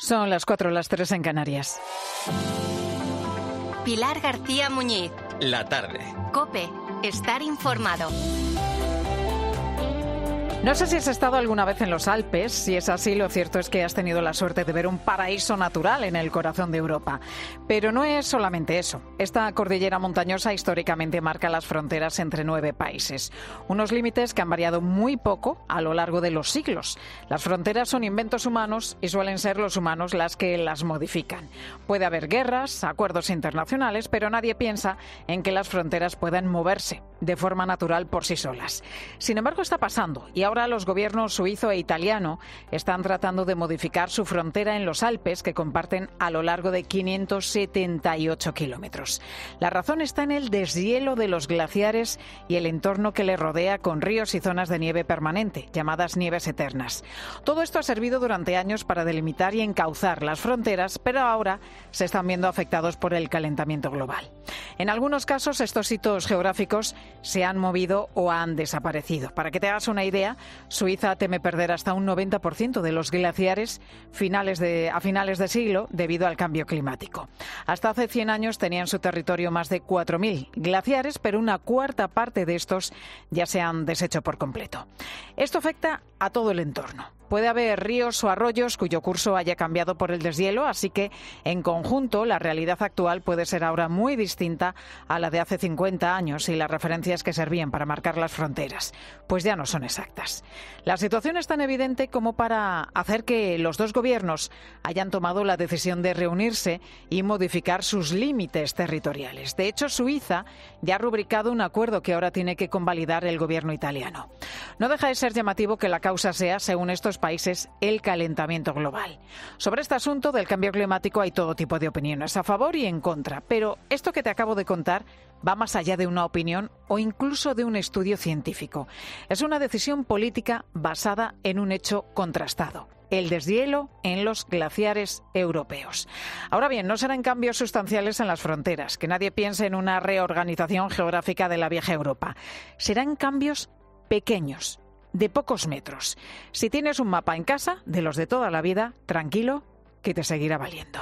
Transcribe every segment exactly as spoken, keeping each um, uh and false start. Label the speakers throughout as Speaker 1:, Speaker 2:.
Speaker 1: Son las cuatro, las tres en Canarias.
Speaker 2: Pilar García Muñiz.
Speaker 3: La tarde.
Speaker 2: COPE. Estar informado.
Speaker 1: No sé si has estado alguna vez en los Alpes. Si es así, lo cierto es que has tenido la suerte de ver un paraíso natural en el corazón de Europa. Pero no es solamente eso. Esta cordillera montañosa históricamente marca las fronteras entre nueve países. Unos límites que han variado muy poco a lo largo de los siglos. Las fronteras son inventos humanos y suelen ser los humanos las que las modifican. Puede haber guerras, acuerdos internacionales, pero nadie piensa en que las fronteras puedan moverse de forma natural por sí solas. Sin embargo, está pasando y ahora los gobiernos suizo e italiano están tratando de modificar su frontera en los Alpes, que comparten a lo largo de quinientos setenta y ocho kilómetros. La razón está en el deshielo de los glaciares y el entorno que le rodea, con ríos y zonas de nieve permanente, llamadas nieves eternas. Todo esto ha servido durante años para delimitar y encauzar las fronteras, pero ahora se están viendo afectados por el calentamiento global. En algunos casos, estos hitos geográficos se han movido o han desaparecido. Para que te hagas una idea, Suiza teme perder hasta un noventa por ciento de los glaciares finales de, a finales de siglo debido al cambio climático. Hasta hace cien años tenía en su territorio más de cuatro mil glaciares, pero una cuarta parte de estos ya se han deshecho por completo. Esto afecta a todo el entorno. Puede haber ríos o arroyos cuyo curso haya cambiado por el deshielo, así que, en conjunto, la realidad actual puede ser ahora muy distinta a la de hace cincuenta años y las referencias que servían para marcar las fronteras, pues ya no son exactas. La situación es tan evidente como para hacer que los dos gobiernos hayan tomado la decisión de reunirse y modificar sus límites territoriales. De hecho, Suiza ya ha rubricado un acuerdo que ahora tiene que convalidar el gobierno italiano. No deja de ser llamativo que la causa sea, según estos países, el calentamiento global. Sobre este asunto del cambio climático hay todo tipo de opiniones, a favor y en contra, pero esto que te acabo de contar va más allá de una opinión o incluso de un estudio científico. Es una decisión política basada en un hecho contrastado: el deshielo en los glaciares europeos. Ahora bien, no serán cambios sustanciales en las fronteras, que nadie piense en una reorganización geográfica de la vieja Europa. Serán cambios pequeños, de pocos metros. Si tienes un mapa en casa, de los de toda la vida, tranquilo, que te seguirá valiendo.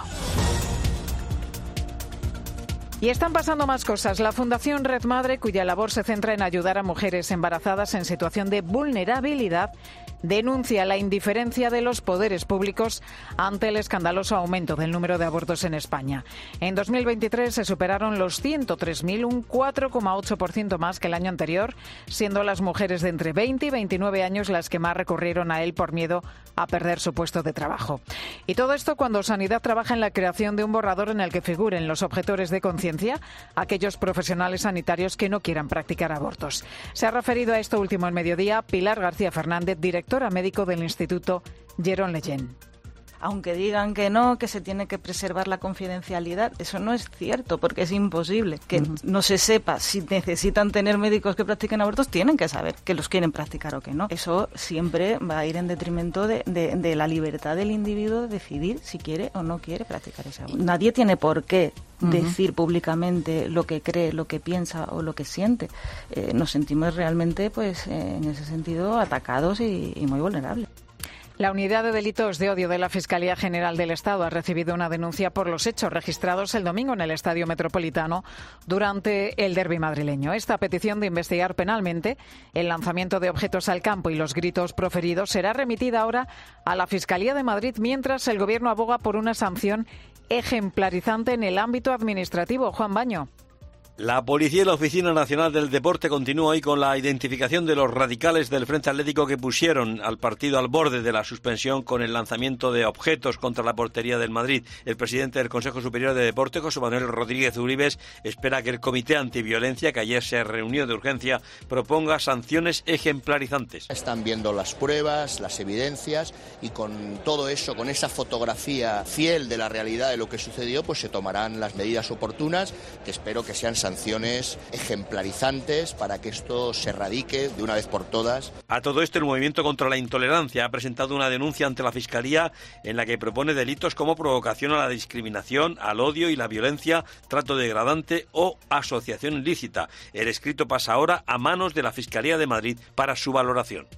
Speaker 1: Y están pasando más cosas. La Fundación Red Madre, cuya labor se centra en ayudar a mujeres embarazadas en situación de vulnerabilidad, denuncia la indiferencia de los poderes públicos ante el escandaloso aumento del número de abortos en España. En dos mil veintitrés se superaron los ciento tres mil, un cuatro coma ocho por ciento más que el año anterior, siendo las mujeres de entre veinte y veintinueve años las que más recurrieron a él por miedo a perder su puesto de trabajo. Y todo esto cuando Sanidad trabaja en la creación de un borrador en el que figuren los objetores de conciencia, aquellos profesionales sanitarios que no quieran practicar abortos. Se ha referido a esto último en Mediodía Pilar García Fernández, directora médico del Instituto Jérôme Lejeune.
Speaker 4: Aunque digan que no, que se tiene que preservar la confidencialidad, eso no es cierto, porque es imposible que uh-huh. no se sepa si necesitan tener médicos que practiquen abortos. Tienen que saber que los quieren practicar o que no. Eso siempre va a ir en detrimento de, de, de la libertad del individuo de decidir si quiere o no quiere practicar ese aborto. Nadie tiene por qué uh-huh. decir públicamente lo que cree, lo que piensa o lo que siente. Eh, nos sentimos realmente, pues, eh, en ese sentido, atacados y, y muy vulnerables.
Speaker 1: La Unidad de Delitos de Odio de la Fiscalía General del Estado ha recibido una denuncia por los hechos registrados el domingo en el Estadio Metropolitano durante el derbi madrileño. Esta petición de investigar penalmente el lanzamiento de objetos al campo y los gritos proferidos será remitida ahora a la Fiscalía de Madrid, mientras el Gobierno aboga por una sanción ejemplarizante en el ámbito administrativo. Juan Baño.
Speaker 3: La policía y la Oficina Nacional del Deporte continúa hoy con la identificación de los radicales del Frente Atlético que pusieron al partido al borde de la suspensión con el lanzamiento de objetos contra la portería del Madrid. El presidente del Consejo Superior de Deporte, José Manuel Rodríguez Uribes, espera que el Comité Antiviolencia, que ayer se reunió de urgencia, proponga sanciones ejemplarizantes.
Speaker 5: Están viendo las pruebas, las evidencias, y con todo eso, con esa fotografía fiel de la realidad de lo que sucedió, pues se tomarán las medidas oportunas, que espero que sean sanciones ejemplarizantes para que esto se erradique de una vez por todas.
Speaker 3: A todo esto, el Movimiento contra la Intolerancia ha presentado una denuncia ante la Fiscalía en la que propone delitos como provocación a la discriminación, al odio y la violencia, trato degradante o asociación ilícita. El escrito pasa ahora a manos de la Fiscalía de Madrid para su valoración.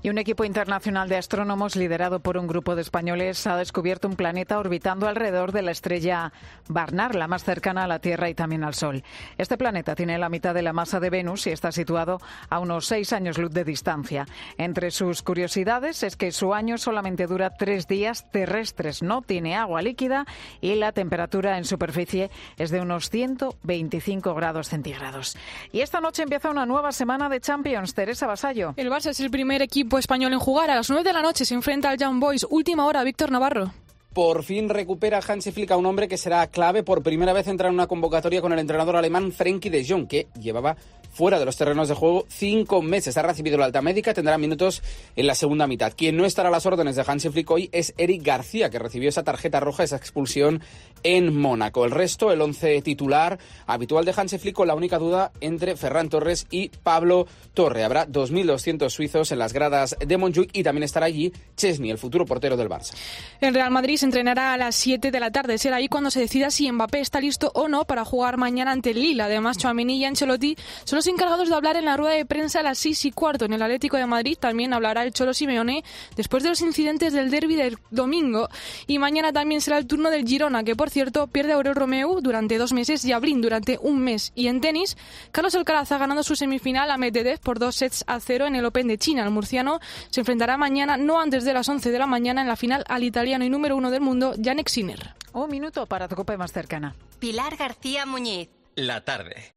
Speaker 1: Y un equipo internacional de astrónomos liderado por un grupo de españoles ha descubierto un planeta orbitando alrededor de la estrella Barnard, la más cercana a la Tierra y también al Sol. Este planeta tiene la mitad de la masa de Venus y está situado a unos seis años luz de distancia. Entre sus curiosidades es que su año solamente dura tres días terrestres, no tiene agua líquida y la temperatura en superficie es de unos ciento veinticinco grados centígrados. Y esta noche empieza una nueva semana de Champions. Teresa Vasallo.
Speaker 6: El Barça es el primer equipo español en jugar. A las nueve de la noche se enfrenta al Young Boys. Última hora, Víctor Navarro.
Speaker 7: Por fin recupera Hansi Flick a un hombre que será clave. Por primera vez entra en una convocatoria con el entrenador alemán Frenkie de Jong, que llevaba fuera de los terrenos de juego cinco meses. Ha recibido la alta médica, tendrá minutos en la segunda mitad. Quien no estará a las órdenes de Hansi Flick hoy es Eric García, que recibió esa tarjeta roja, esa expulsión en Mónaco. El resto, el once titular habitual de Hansi Flick, con la única duda entre Ferran Torres y Pablo Torre. Habrá dos mil doscientos suizos en las gradas de Montjuic y también estará allí Chesney, el futuro portero del Barça.
Speaker 6: El Real Madrid se entrenará a las siete de la tarde. Será ahí cuando se decida si Mbappé está listo o no para jugar mañana ante el Lille. Además, Tchouaméni y Ancelotti son los encargados de hablar en la rueda de prensa a las seis y cuarto. En el Atlético de Madrid también hablará el Cholo Simeone después de los incidentes del derbi del domingo. Y mañana también será el turno del Girona, que por cierto pierde a Aurel Romeu durante dos meses y a Blin durante un mes. Y en tenis, Carlos Alcaraz ha ganado su semifinal a Medvedev por dos sets a cero en el Open de China. El murciano se enfrentará mañana, no antes de las once de la mañana, en la final al italiano y número uno del mundo, Jannik Sinner.
Speaker 1: Un minuto para tu copa más cercana.
Speaker 2: Pilar García Muñiz.
Speaker 8: La tarde.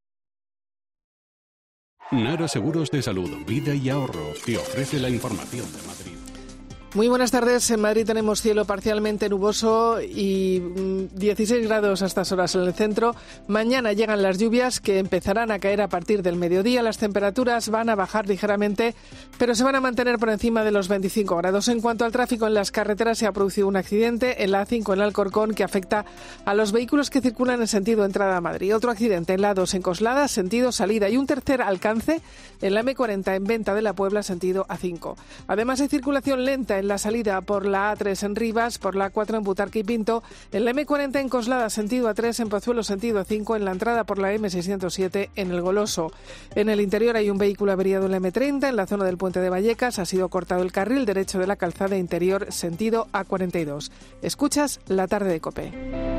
Speaker 9: Nara Seguros de Salud, Vida y Ahorro te ofrece la información de Madrid.
Speaker 10: Muy buenas tardes. En Madrid tenemos cielo parcialmente nuboso y dieciséis grados a estas horas en el centro. Mañana llegan las lluvias que empezarán a caer a partir del mediodía. Las temperaturas van a bajar ligeramente, pero se van a mantener por encima de los veinticinco grados. En cuanto al tráfico en las carreteras, se ha producido un accidente en la A cinco en Alcorcón que afecta a los vehículos que circulan en sentido entrada a Madrid. Otro accidente en la A dos en Coslada, sentido salida, y un tercer alcance en la eme cuarenta en Venta de la Puebla, sentido A cinco. Además, hay circulación lenta en la salida por la A tres en Rivas, por la A cuatro en Butarque y Pinto, en la eme cuarenta en Coslada, sentido A tres, en Pozuelo, sentido A cinco, en la entrada por la eme seiscientos siete en El Goloso. En el interior hay un vehículo averiado en la eme treinta, en la zona del Puente de Vallecas ha sido cortado el carril derecho de la calzada interior, sentido A cuarenta y dos. Escuchas La Tarde de COPE.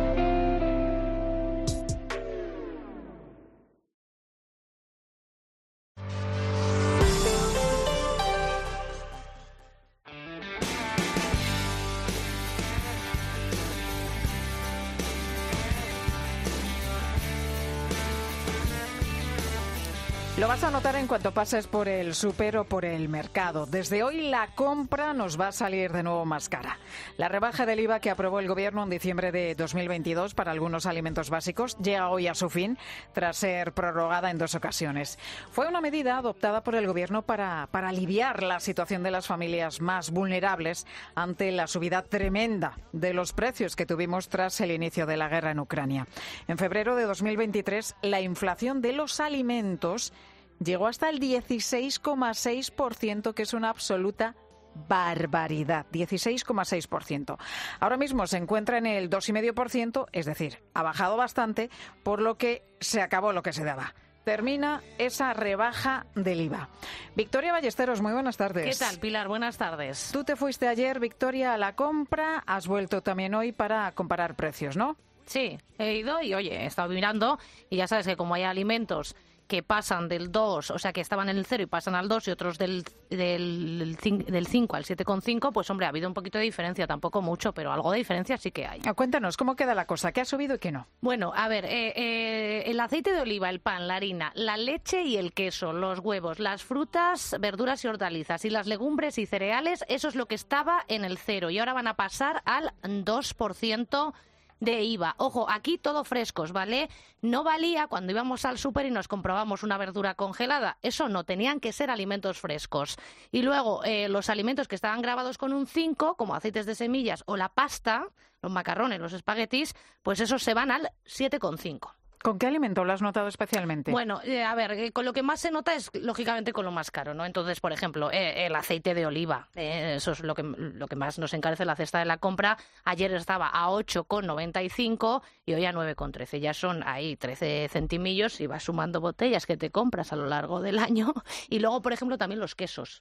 Speaker 1: Lo vas a notar en cuanto pases por el súper o por el mercado. Desde hoy la compra nos va a salir de nuevo más cara. La rebaja del I V A que aprobó el Gobierno en diciembre de dos mil veintidós para algunos alimentos básicos llega hoy a su fin tras ser prorrogada en dos ocasiones. Fue una medida adoptada por el Gobierno para, para aliviar la situación de las familias más vulnerables ante la subida tremenda de los precios que tuvimos tras el inicio de la guerra en Ucrania. En febrero de dos mil veintitrés, la inflación de los alimentos llegó hasta el dieciséis coma seis por ciento, que es una absoluta barbaridad. dieciséis coma seis por ciento. Ahora mismo se encuentra en el dos coma cinco por ciento, es decir, ha bajado bastante, por lo que se acabó lo que se daba. Termina esa rebaja del I V A. Victoria Ballesteros, muy buenas tardes.
Speaker 11: ¿Qué tal, Pilar? Buenas tardes.
Speaker 1: Tú te fuiste ayer, Victoria, a la compra, has vuelto también hoy para comparar precios, ¿no?
Speaker 11: Sí, he ido y, oye, he estado mirando y ya sabes que como hay alimentos que pasan del dos, o sea, que estaban en el cero y pasan al dos y otros del, del, del cinco al siete coma cinco, pues hombre, ha habido un poquito de diferencia, tampoco mucho, pero algo de diferencia sí que hay.
Speaker 1: Cuéntanos, ¿cómo queda la cosa? ¿Qué ha subido y qué no?
Speaker 11: Bueno, a ver, eh, eh, el aceite de oliva, el pan, la harina, la leche y el queso, los huevos, las frutas, verduras y hortalizas y las legumbres y cereales, eso es lo que estaba en el cero y ahora van a pasar al dos por ciento de I V A. Ojo, aquí todo frescos, ¿vale? No valía cuando íbamos al súper y nos comprobamos una verdura congelada. Eso no, tenían que ser alimentos frescos. Y luego, eh, los alimentos que estaban grabados con un cinco, como aceites de semillas o la pasta, los macarrones, los espaguetis, pues esos se van al siete coma cinco.
Speaker 1: ¿Con qué alimento lo has notado especialmente?
Speaker 11: Bueno, eh, a ver, eh, con lo que más se nota es, lógicamente, con lo más caro, ¿no? Entonces, por ejemplo, eh, el aceite de oliva, eh, eso es lo que, lo que más nos encarece la cesta de la compra. Ayer estaba a ocho coma noventa y cinco y hoy a nueve coma trece. Ya son ahí trece centimillos y vas sumando botellas que te compras a lo largo del año. Y luego, por ejemplo, también los quesos.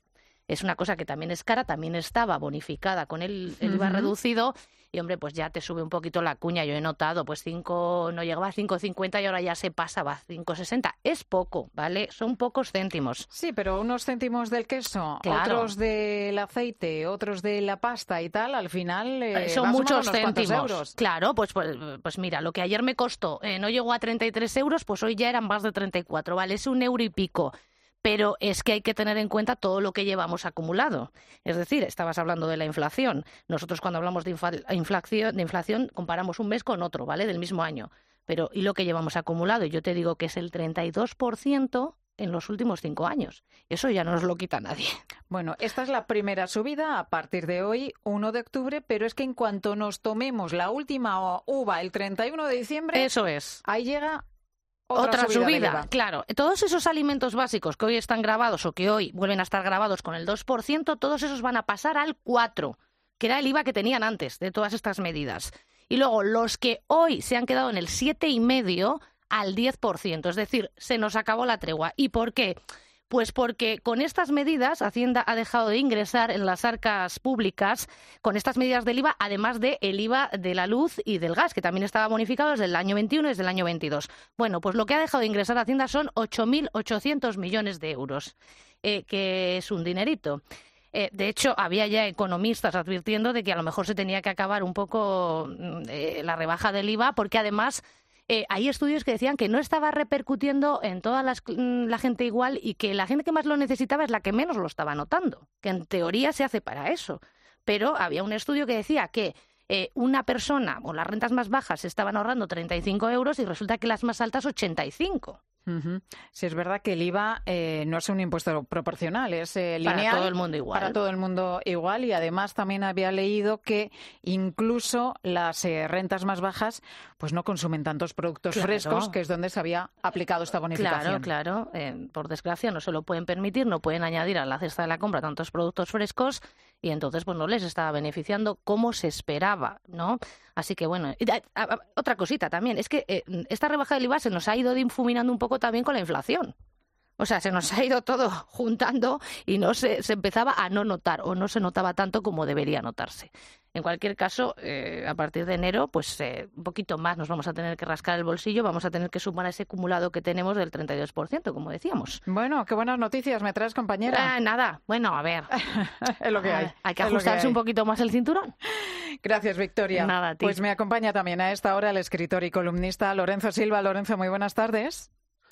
Speaker 11: es una cosa que también es cara, también estaba bonificada con el, el I V A uh-huh. reducido, y hombre, pues ya te sube un poquito la cuña. Yo he notado, pues cinco, no llegaba a cinco cincuenta y ahora ya se pasaba a cinco sesenta. Es poco, ¿vale? Son pocos céntimos.
Speaker 1: Sí, pero unos céntimos del queso,
Speaker 11: claro.
Speaker 1: otros del aceite, otros de la pasta y tal, al final eh,
Speaker 11: son muchos céntimos.
Speaker 1: Euros.
Speaker 11: Claro, pues, pues pues mira, lo que ayer me costó, eh, no llegó a treinta y tres euros, pues hoy ya eran más de treinta y cuatro, ¿vale? Es un euro y pico. Pero es que hay que tener en cuenta todo lo que llevamos acumulado. Es decir, estabas hablando de la inflación. Nosotros cuando hablamos de, infla- inflación, de inflación comparamos un mes con otro, ¿vale? Del mismo año. Pero ¿y lo que llevamos acumulado? Y yo te digo que es el treinta y dos por ciento en los últimos cinco años. Eso ya no nos lo quita nadie.
Speaker 1: Bueno, esta es la primera subida a partir de hoy, uno de octubre, pero es que en cuanto nos tomemos la última uva el treinta y uno de diciembre...
Speaker 11: Eso es.
Speaker 1: Ahí llega... Otra,
Speaker 11: Otra subida,
Speaker 1: subida
Speaker 11: claro. Todos esos alimentos básicos que hoy están grabados o que hoy vuelven a estar grabados con el dos por ciento, todos esos van a pasar al cuatro por ciento, que era el I V A que tenían antes de todas estas medidas. Y luego los que hoy se han quedado en el siete coma cinco por ciento al diez por ciento. Es decir, se nos acabó la tregua. ¿Y por qué? Pues porque con estas medidas Hacienda ha dejado de ingresar en las arcas públicas con estas medidas del I V A, además del I V A de la luz y del gas, que también estaba bonificado desde el año veintiuno y desde el año veintidós. Bueno, pues lo que ha dejado de ingresar Hacienda son ocho mil ochocientos millones de euros, eh, que es un dinerito. Eh, de hecho, había ya economistas advirtiendo de que a lo mejor se tenía que acabar un poco eh, la rebaja del I V A, porque además... Eh, hay estudios que decían que no estaba repercutiendo en toda las, la gente igual y que la gente que más lo necesitaba es la que menos lo estaba notando, que en teoría se hace para eso. Pero había un estudio que decía que eh, una persona o las rentas más bajas estaban ahorrando treinta y cinco euros y resulta que las más altas ochenta y cinco.
Speaker 1: Uh-huh. Sí, es verdad que el I V A eh, no es un impuesto proporcional, es eh, lineal.
Speaker 11: Para todo el mundo igual.
Speaker 1: Para todo el mundo igual, y además también había leído que incluso las eh, rentas más bajas pues no consumen tantos productos
Speaker 11: claro.
Speaker 1: frescos, que es donde se había aplicado esta bonificación.
Speaker 11: Claro, claro. Eh, por desgracia no se lo pueden permitir, no pueden añadir a la cesta de la compra tantos productos frescos y entonces pues no les estaba beneficiando como se esperaba, ¿no? Así que bueno, y, a, a, otra cosita también, es que eh, esta rebaja del I V A se nos ha ido difuminando un poco también con la inflación. O sea, se nos ha ido todo juntando y no se, se empezaba a no notar o no se notaba tanto como debería notarse. En cualquier caso, eh, a partir de enero, pues eh, un poquito más nos vamos a tener que rascar el bolsillo, vamos a tener que sumar a ese acumulado que tenemos del treinta y dos por ciento, como decíamos.
Speaker 1: Bueno, qué buenas noticias me traes, compañera.
Speaker 11: Eh, nada, bueno, a ver.
Speaker 1: Es lo que hay.
Speaker 11: Hay que ajustarse un poquito más el cinturón.
Speaker 1: Gracias, Victoria.
Speaker 11: Nada, tío.
Speaker 1: Pues me acompaña también a esta hora el escritor y columnista Lorenzo Silva. Lorenzo, muy buenas tardes.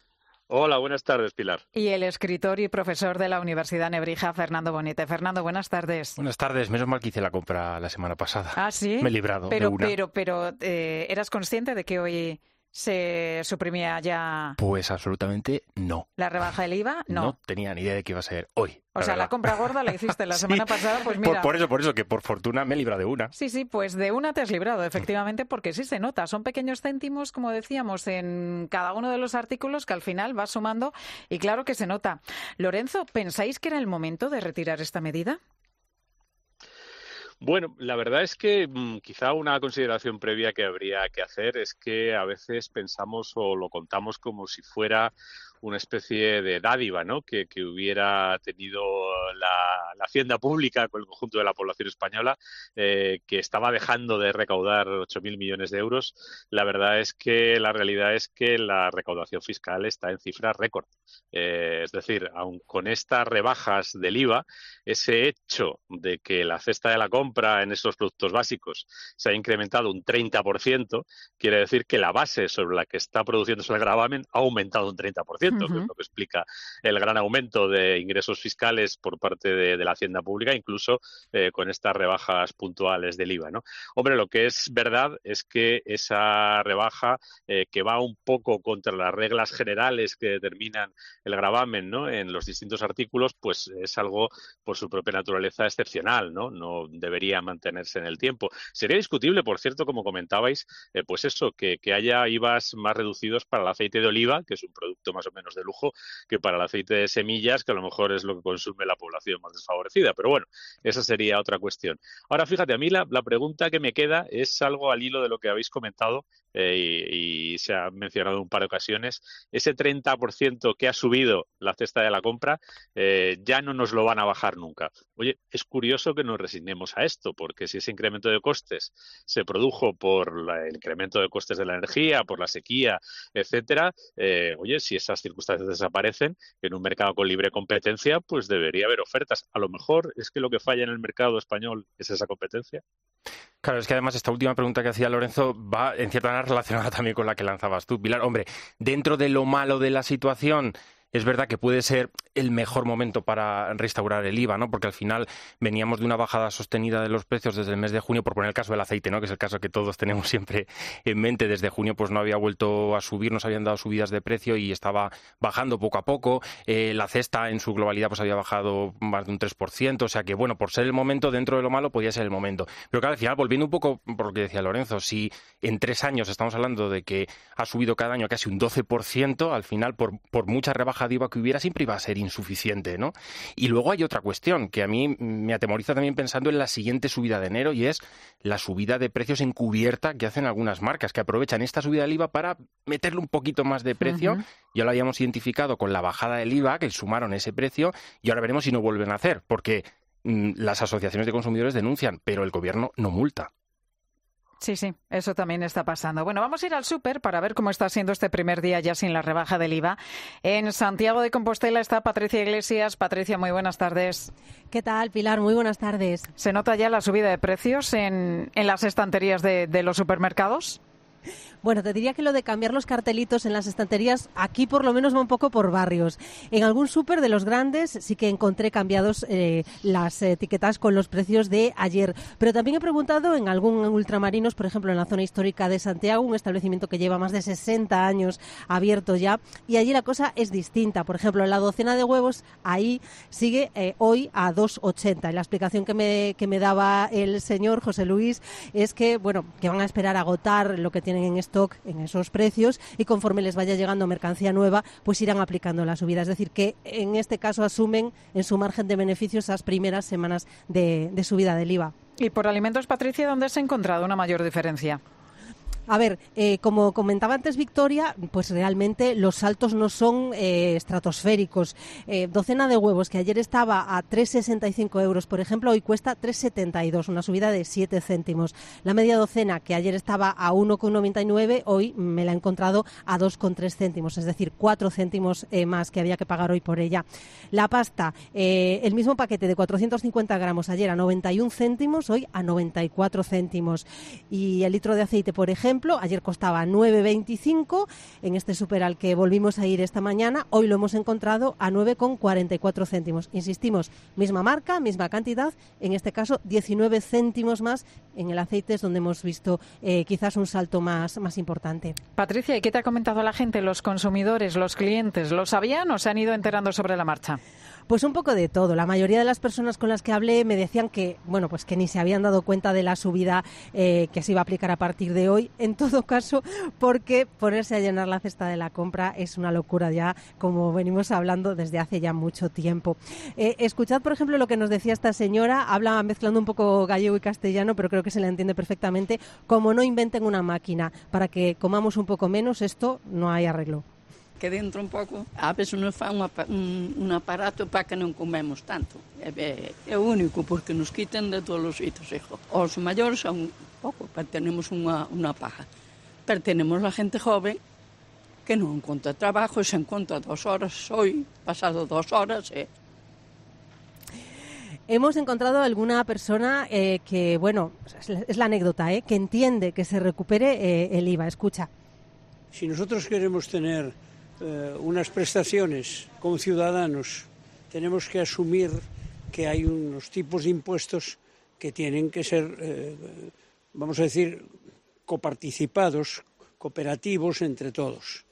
Speaker 8: Hola, buenas tardes, Pilar.
Speaker 1: Y el escritor y profesor de la Universidad Nebrija, Fernando Bonete. Fernando, buenas tardes.
Speaker 12: Buenas tardes. Menos mal que hice la compra la semana pasada.
Speaker 1: Ah, ¿sí?
Speaker 12: Me he librado
Speaker 1: pero,
Speaker 12: de una.
Speaker 1: Pero, pero, eh, ¿eras consciente de que hoy se suprimía ya...?
Speaker 12: Pues absolutamente no.
Speaker 1: ¿La rebaja del I V A? No.
Speaker 12: No tenía ni idea de que iba a ser hoy.
Speaker 1: O sea,
Speaker 12: verdad.
Speaker 1: La compra gorda la hiciste la semana
Speaker 12: sí,
Speaker 1: pasada, pues mira...
Speaker 12: Por, por eso, por eso, que por fortuna me he librado de una.
Speaker 1: Sí, sí, pues de una te has librado, efectivamente, porque sí se nota. Son pequeños céntimos, como decíamos, en cada uno de los artículos que al final va sumando y claro que se nota. Lorenzo, ¿pensáis que era el momento de retirar esta medida?
Speaker 8: Bueno, la verdad es que mmm, quizá una consideración previa que habría que hacer es que a veces pensamos o lo contamos como si fuera una especie de dádiva, ¿no? Que, que hubiera tenido la, la hacienda pública con el conjunto de la población española, eh, que estaba dejando de recaudar ocho mil millones de euros. La verdad es que la realidad es que la recaudación fiscal está en cifras récord. Eh, es decir, aun con estas rebajas del I V A, ese hecho de que la cesta de la compra en estos productos básicos se ha incrementado un treinta por ciento, quiere decir que la base sobre la que está produciéndose el gravamen ha aumentado un treinta por ciento, uh-huh. que es lo que explica el gran aumento de ingresos fiscales por parte de, de la hacienda pública, incluso eh, con estas rebajas puntuales del I V A, ¿no? Hombre, lo que es verdad es que esa rebaja eh, que va un poco contra las reglas generales que determinan el gravamen, ¿no?, en los distintos artículos, pues es algo por su propia naturaleza excepcional, ¿no? No debería mantenerse en el tiempo. Sería discutible, por cierto, como comentabais, eh, pues eso, que, que haya I V As más reducidos para el aceite de oliva, que es un producto más o menos de lujo, que para el aceite de semillas, que a lo mejor es lo que consume la población más desfavorecida. Pero bueno, esa sería otra cuestión. Ahora, fíjate, a mí la, la pregunta que me queda es algo al hilo de lo que habéis comentado eh, y, y se ha mencionado en un par de ocasiones, ese treinta por ciento que ha subido la cesta de la compra eh, ya no nos lo van a bajar nunca. Oye, es curioso que nos resignemos a esto, porque si ese incremento de costes se produjo por la, el incremento de costes de la energía, por la sequía, etcétera, eh, oye, si esas circunstancias desaparecen, en un mercado con libre competencia, pues debería haber ofertas. A lo mejor es que lo que falla en el mercado español es esa competencia.
Speaker 12: Claro, es que además esta última pregunta que hacía Lorenzo va en cierta manera relacionada también con la que lanzabas tú, Pilar. Hombre, dentro de lo malo de la situación, es verdad que puede ser el mejor momento para restaurar el I V A, ¿no? Porque al final veníamos de una bajada sostenida de los precios desde el mes de junio, por poner el caso del aceite, ¿no? Que es el caso que todos tenemos siempre en mente. Desde junio pues no había vuelto a subir, no se habían dado subidas de precio y estaba bajando poco a poco. Eh, la cesta en su globalidad pues había bajado más de un tres por ciento, o sea que bueno, por ser el momento dentro de lo malo podía ser el momento. Pero claro, al final, volviendo un poco por lo que decía Lorenzo, si en tres años estamos hablando de que ha subido cada año casi un doce por ciento, al final por, por mucha rebaja de I V A que hubiera siempre iba a ser insuficiente, ¿no? Y luego hay otra cuestión que a mí me atemoriza también pensando en la siguiente subida de enero, y es la subida de precios encubierta que hacen algunas marcas, que aprovechan esta subida del I V A para meterle un poquito más de precio. Uh-huh. Ya lo habíamos identificado con la bajada del I V A, que sumaron ese precio, y ahora veremos si no vuelven a hacer, porque mmm, las asociaciones de consumidores denuncian, pero el gobierno no multa.
Speaker 1: Sí, sí, eso también está pasando. Bueno, vamos a ir al súper para ver cómo está siendo este primer día ya sin la rebaja del I V A. En Santiago de Compostela está Patricia Iglesias. Patricia, muy buenas tardes.
Speaker 13: ¿Qué tal, Pilar? Muy buenas tardes.
Speaker 1: ¿Se nota ya la subida de precios en, en las estanterías de, de los supermercados?
Speaker 13: Bueno, te diría que lo de cambiar los cartelitos en las estanterías, aquí por lo menos va un poco por barrios. En algún súper de los grandes sí que encontré cambiados eh, las etiquetas con los precios de ayer. Pero también he preguntado en algún ultramarinos, por ejemplo en la zona histórica de Santiago, un establecimiento que lleva más de sesenta años abierto ya, y allí la cosa es distinta. Por ejemplo, en la docena de huevos, ahí sigue eh, hoy a dos ochenta. Y la explicación que me, que me daba el señor José Luis es que, bueno, que van a esperar a agotar lo que tienen en stock en esos precios, y conforme les vaya llegando mercancía nueva, pues irán aplicando la subida. Es decir, que en este caso asumen en su margen de beneficios esas primeras semanas de, de subida del I V A.
Speaker 1: Y por alimentos, Patricia, ¿dónde se ha encontrado una mayor diferencia?
Speaker 13: A ver, eh, como comentaba antes Victoria, pues realmente los saltos no son eh, estratosféricos. Eh, docena de huevos que ayer estaba a tres sesenta y cinco euros, por ejemplo, hoy cuesta tres setenta y dos, una subida de siete céntimos. La media docena que ayer estaba a uno noventa y nueve, hoy me la he encontrado a dos tres céntimos, es decir, cuatro céntimos eh, más que había que pagar hoy por ella. La pasta, eh, el mismo paquete de cuatrocientos cincuenta gramos ayer a noventa y un céntimos, hoy a noventa y cuatro céntimos. Y el litro de aceite, por ejemplo, ayer costaba nueve veinticinco en este súper al que volvimos a ir esta mañana. Hoy lo hemos encontrado a nueve cuarenta y cuatro céntimos. Insistimos, misma marca, misma cantidad, en este caso diecinueve céntimos más en el aceite, es donde hemos visto eh, quizás un salto más, más importante.
Speaker 1: Patricia, ¿y qué te ha comentado la gente, los consumidores, los clientes? ¿Lo sabían o se han ido enterando sobre la marcha?
Speaker 13: Pues un poco de todo. La mayoría de las personas con las que hablé me decían que, bueno, pues que ni se habían dado cuenta de la subida eh, que se iba a aplicar a partir de hoy. En todo caso, porque ponerse a llenar la cesta de la compra es una locura ya, como venimos hablando desde hace ya mucho tiempo. Eh, escuchad, por ejemplo, lo que nos decía esta señora. Habla mezclando un poco gallego y castellano, pero creo que se le entiende perfectamente. Como no inventen una máquina para que comamos un poco menos, esto no hay arreglo.
Speaker 14: Que dentro un pouco, a veces nos fa un, un, un aparato para que non comemos tanto. É, é, é único, porque nos quitan de todos os sitios, hijo. Os maiores son pouco, pero tenemos unha, unha paja. Pero tenemos a gente joven que non encontra trabajo, e se encontra dos horas hoy, pasado dos horas, e...
Speaker 13: Hemos encontrado alguna persona eh, que, bueno, es la anécdota, eh, que entiende que se recupere eh, el I V A. Escucha.
Speaker 15: Si nosotros queremos tener Uh, unas prestaciones como ciudadanos, tenemos que asumir que hay unos tipos de impuestos que tienen que ser, uh, vamos a decir, coparticipados, cooperativos entre todos.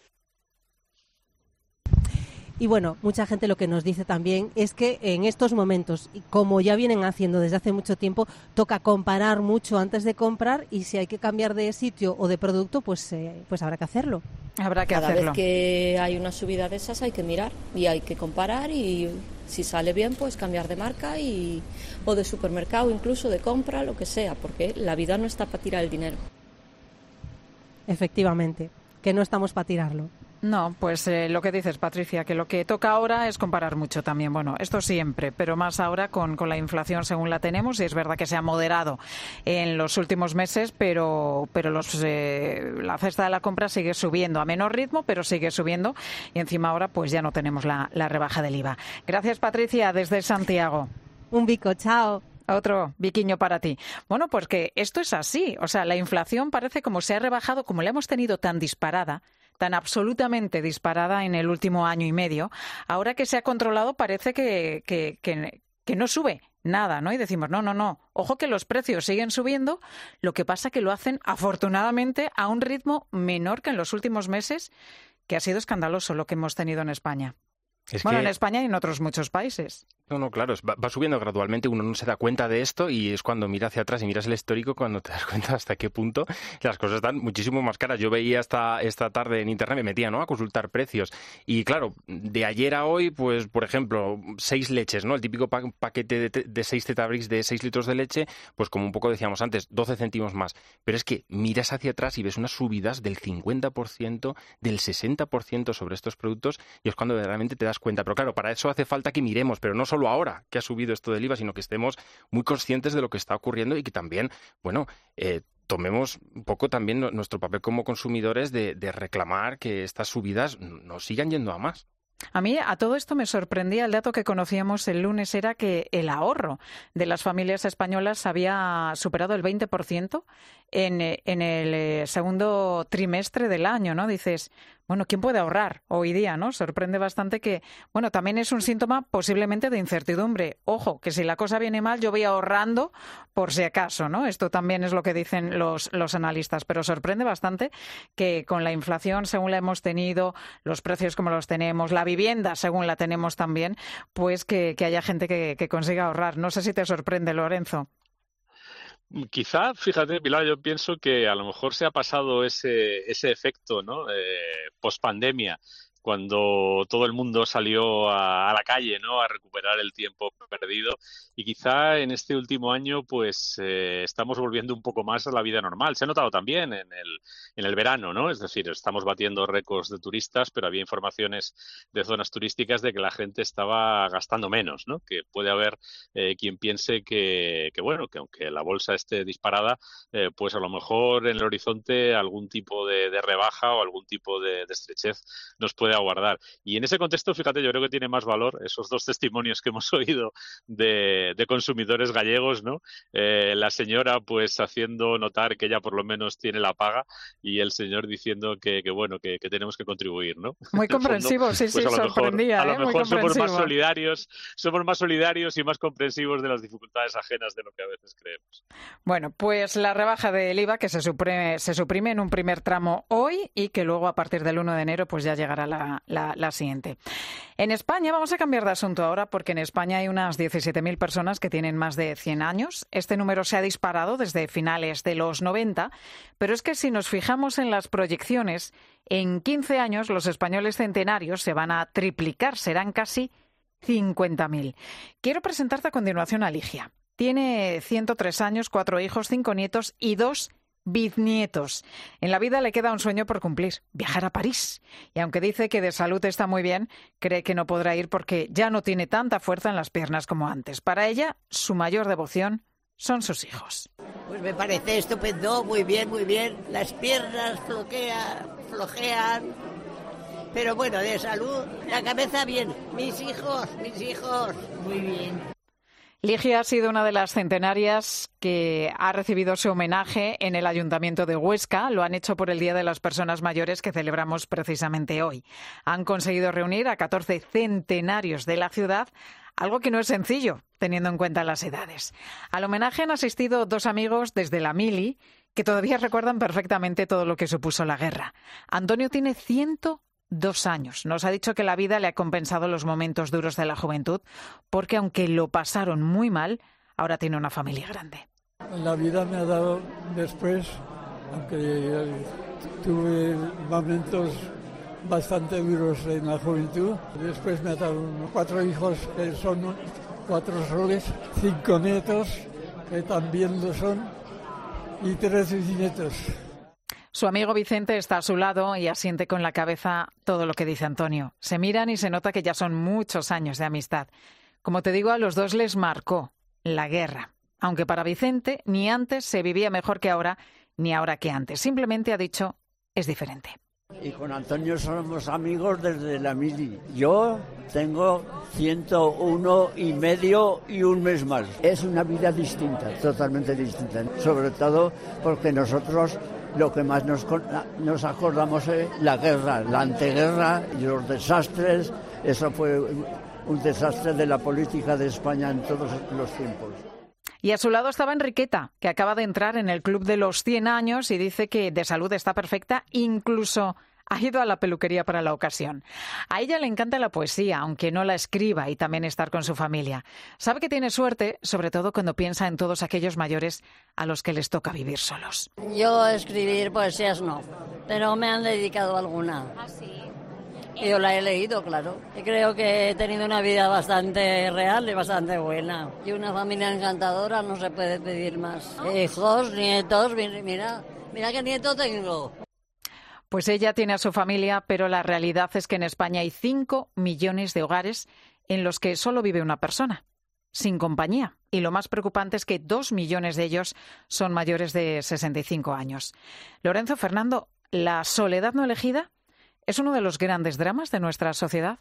Speaker 13: Y bueno, mucha gente lo que nos dice también es que en estos momentos, como ya vienen haciendo desde hace mucho tiempo, toca comparar mucho antes de comprar, y si hay que cambiar de sitio o de producto, pues, eh, pues habrá que hacerlo.
Speaker 1: Habrá que
Speaker 16: Cada
Speaker 1: hacerlo.
Speaker 16: vez que hay una subida de esas hay que mirar y hay que comparar, y si sale bien, pues cambiar de marca y o de supermercado, incluso de compra, lo que sea, porque la vida no está para tirar el dinero.
Speaker 13: efectivamente, que no estamos para tirarlo.
Speaker 1: No, pues eh, lo que dices, Patricia, que lo que toca ahora es comparar mucho también. Bueno, esto siempre, pero más ahora con, con la inflación según la tenemos, y es verdad que se ha moderado en los últimos meses, pero, pero los, eh, la cesta de la compra sigue subiendo a menor ritmo, pero sigue subiendo, y encima ahora pues ya no tenemos la, la rebaja del I V A. Gracias, Patricia, desde Santiago.
Speaker 13: Un bico, chao.
Speaker 1: Otro biquiño para ti. Bueno, pues que esto es así. O sea, la inflación parece como se ha rebajado, como la hemos tenido tan disparada, tan absolutamente disparada en el último año y medio, ahora que se ha controlado parece que, que, que, que no sube nada, ¿no? Y decimos, no, no, no, ojo que los precios siguen subiendo, lo que pasa que lo hacen afortunadamente a un ritmo menor que en los últimos meses, que ha sido escandaloso lo que hemos tenido en España.
Speaker 12: Es
Speaker 1: bueno,
Speaker 12: que...
Speaker 1: en España y en otros muchos países.
Speaker 12: No, no, claro, va, va subiendo gradualmente, uno no se da cuenta de esto y es cuando mira hacia atrás y miras el histórico cuando te das cuenta hasta qué punto las cosas están muchísimo más caras. Yo veía esta, esta tarde en internet, me metía, ¿no?, a consultar precios y claro, de ayer a hoy, pues por ejemplo, seis leches, ¿no?, el típico pa- paquete de, de seis Tetabricks de seis litros de leche, pues como un poco decíamos antes, doce céntimos más. Pero es que miras hacia atrás y ves unas subidas del cincuenta por ciento, del sesenta por ciento sobre estos productos y es cuando realmente te das cuenta. Pero claro, para eso hace falta que miremos, pero no solo ahora que ha subido esto del I V A, sino que estemos muy conscientes de lo que está ocurriendo y que también, bueno, eh, tomemos un poco también nuestro papel como consumidores de, de reclamar que estas subidas no sigan yendo a más.
Speaker 1: A mí a todo esto me sorprendía el dato que conocíamos el lunes, era que el ahorro de las familias españolas había superado el veinte por ciento en, en el segundo trimestre del año, ¿no? Dices, bueno, ¿quién puede ahorrar hoy día, no? Sorprende bastante que, bueno, también es un síntoma posiblemente de incertidumbre. Ojo, que si la cosa viene mal, yo voy ahorrando por si acaso, ¿no? Esto también es lo que dicen los, los analistas, pero sorprende bastante que con la inflación según la hemos tenido, los precios como los tenemos, la vivienda según la tenemos también, pues que, que haya gente que, que consiga ahorrar. No sé si te sorprende, Lorenzo.
Speaker 8: Quizá, fíjate, Pilar, yo pienso que a lo mejor se ha pasado ese, ese efecto, ¿no?, eh, post-pandemia, cuando todo el mundo salió a, a la calle, ¿no?, a recuperar el tiempo perdido, y quizá en este último año pues eh, estamos volviendo un poco más a la vida normal. Se ha notado también en el, en el verano, ¿no? Es decir, estamos batiendo récords de turistas, pero había informaciones de zonas turísticas de que la gente estaba gastando menos, ¿no? Que puede haber eh, quien piense que, que, bueno, que aunque la bolsa esté disparada, eh, pues a lo mejor en el horizonte algún tipo de, de rebaja o algún tipo de, de estrechez nos puede aguardar. Y en ese contexto, fíjate, yo creo que tiene más valor esos dos testimonios que hemos oído de, de consumidores gallegos, ¿no? Eh, la señora pues haciendo notar que ella por lo menos tiene la paga y el señor diciendo que, que bueno, que, que tenemos que contribuir, ¿no?
Speaker 1: Muy comprensivo, fondo, sí, sí, pues sorprendía.
Speaker 8: A lo
Speaker 1: ¿eh?
Speaker 8: mejor somos más solidarios, somos más solidarios y más comprensivos de las dificultades ajenas de lo que a veces creemos.
Speaker 1: Bueno, pues la rebaja del I V A que se suprime, se suprime en un primer tramo hoy y que luego a partir del uno de enero pues ya llegará la La, la, la siguiente. En España, vamos a cambiar de asunto ahora porque en España hay unas diecisiete mil personas que tienen más de cien años. Este número se ha disparado desde finales de los noventa, pero es que si nos fijamos en las proyecciones, en quince años los españoles centenarios se van a triplicar, serán casi cincuenta mil. Quiero presentarte a continuación a Ligia. Tiene ciento tres años, cuatro hijos, cinco nietos y dos bisnietos. En la vida le queda un sueño por cumplir, viajar a París. Y aunque dice que de salud está muy bien, cree que no podrá ir porque ya no tiene tanta fuerza en las piernas como antes. Para ella, su mayor devoción son sus hijos.
Speaker 17: Pues me parece estupendo, muy bien, muy bien. Las piernas floquean, flojean, pero bueno, de salud, la cabeza bien. Mis hijos, mis hijos, muy bien.
Speaker 1: Ligia ha sido una de las centenarias que ha recibido su homenaje en el Ayuntamiento de Huesca. Lo han hecho por el Día de las Personas Mayores que celebramos precisamente hoy. Han conseguido reunir a catorce centenarios de la ciudad, algo que no es sencillo, teniendo en cuenta las edades. Al homenaje han asistido dos amigos desde la mili que todavía recuerdan perfectamente todo lo que supuso la guerra. Antonio tiene ciento Dos años. Nos ha dicho que la vida le ha compensado los momentos duros de la juventud, porque aunque lo pasaron muy mal, ahora tiene una familia grande.
Speaker 18: La vida me ha dado después, aunque tuve momentos bastante duros en la juventud, después me ha dado cuatro hijos que son cuatro soles, cinco nietos que también lo son y tres bisnietos.
Speaker 1: Su amigo Vicente está a su lado y asiente con la cabeza todo lo que dice Antonio. Se miran y se nota que ya son muchos años de amistad. Como te digo, a los dos les marcó la guerra. Aunque para Vicente ni antes se vivía mejor que ahora, ni ahora que antes. Simplemente ha dicho, es diferente.
Speaker 19: Y con Antonio somos amigos desde la mili. Yo tengo ciento uno y medio y un mes más. Es una vida distinta, totalmente distinta. Sobre todo porque nosotros lo que más nos, nos acordamos es la guerra, la anteguerra y los desastres. Eso fue un desastre de la política de España en todos los tiempos.
Speaker 1: Y a su lado estaba Enriqueta, que acaba de entrar en el club de los cien años y dice que de salud está perfecta, incluso ha ido a la peluquería para la ocasión. A ella le encanta la poesía, aunque no la escriba, y también estar con su familia. Sabe que tiene suerte, sobre todo cuando piensa en todos aquellos mayores a los que les toca vivir solos.
Speaker 20: Yo escribir poesías no, pero me han dedicado alguna.
Speaker 11: ¿Ah, sí?
Speaker 20: Yo la he leído, claro. Y creo que he tenido una vida bastante real y bastante buena. Y una familia encantadora, no se puede pedir más. Hijos, nietos, mira, mira qué nieto tengo.
Speaker 1: Pues ella tiene a su familia, pero la realidad es que en España hay cinco millones de hogares en los que solo vive una persona, sin compañía. Y lo más preocupante es que dos millones de ellos son mayores de sesenta y cinco años. Lorenzo, Fernando, ¿la soledad no elegida es uno de los grandes dramas de nuestra sociedad?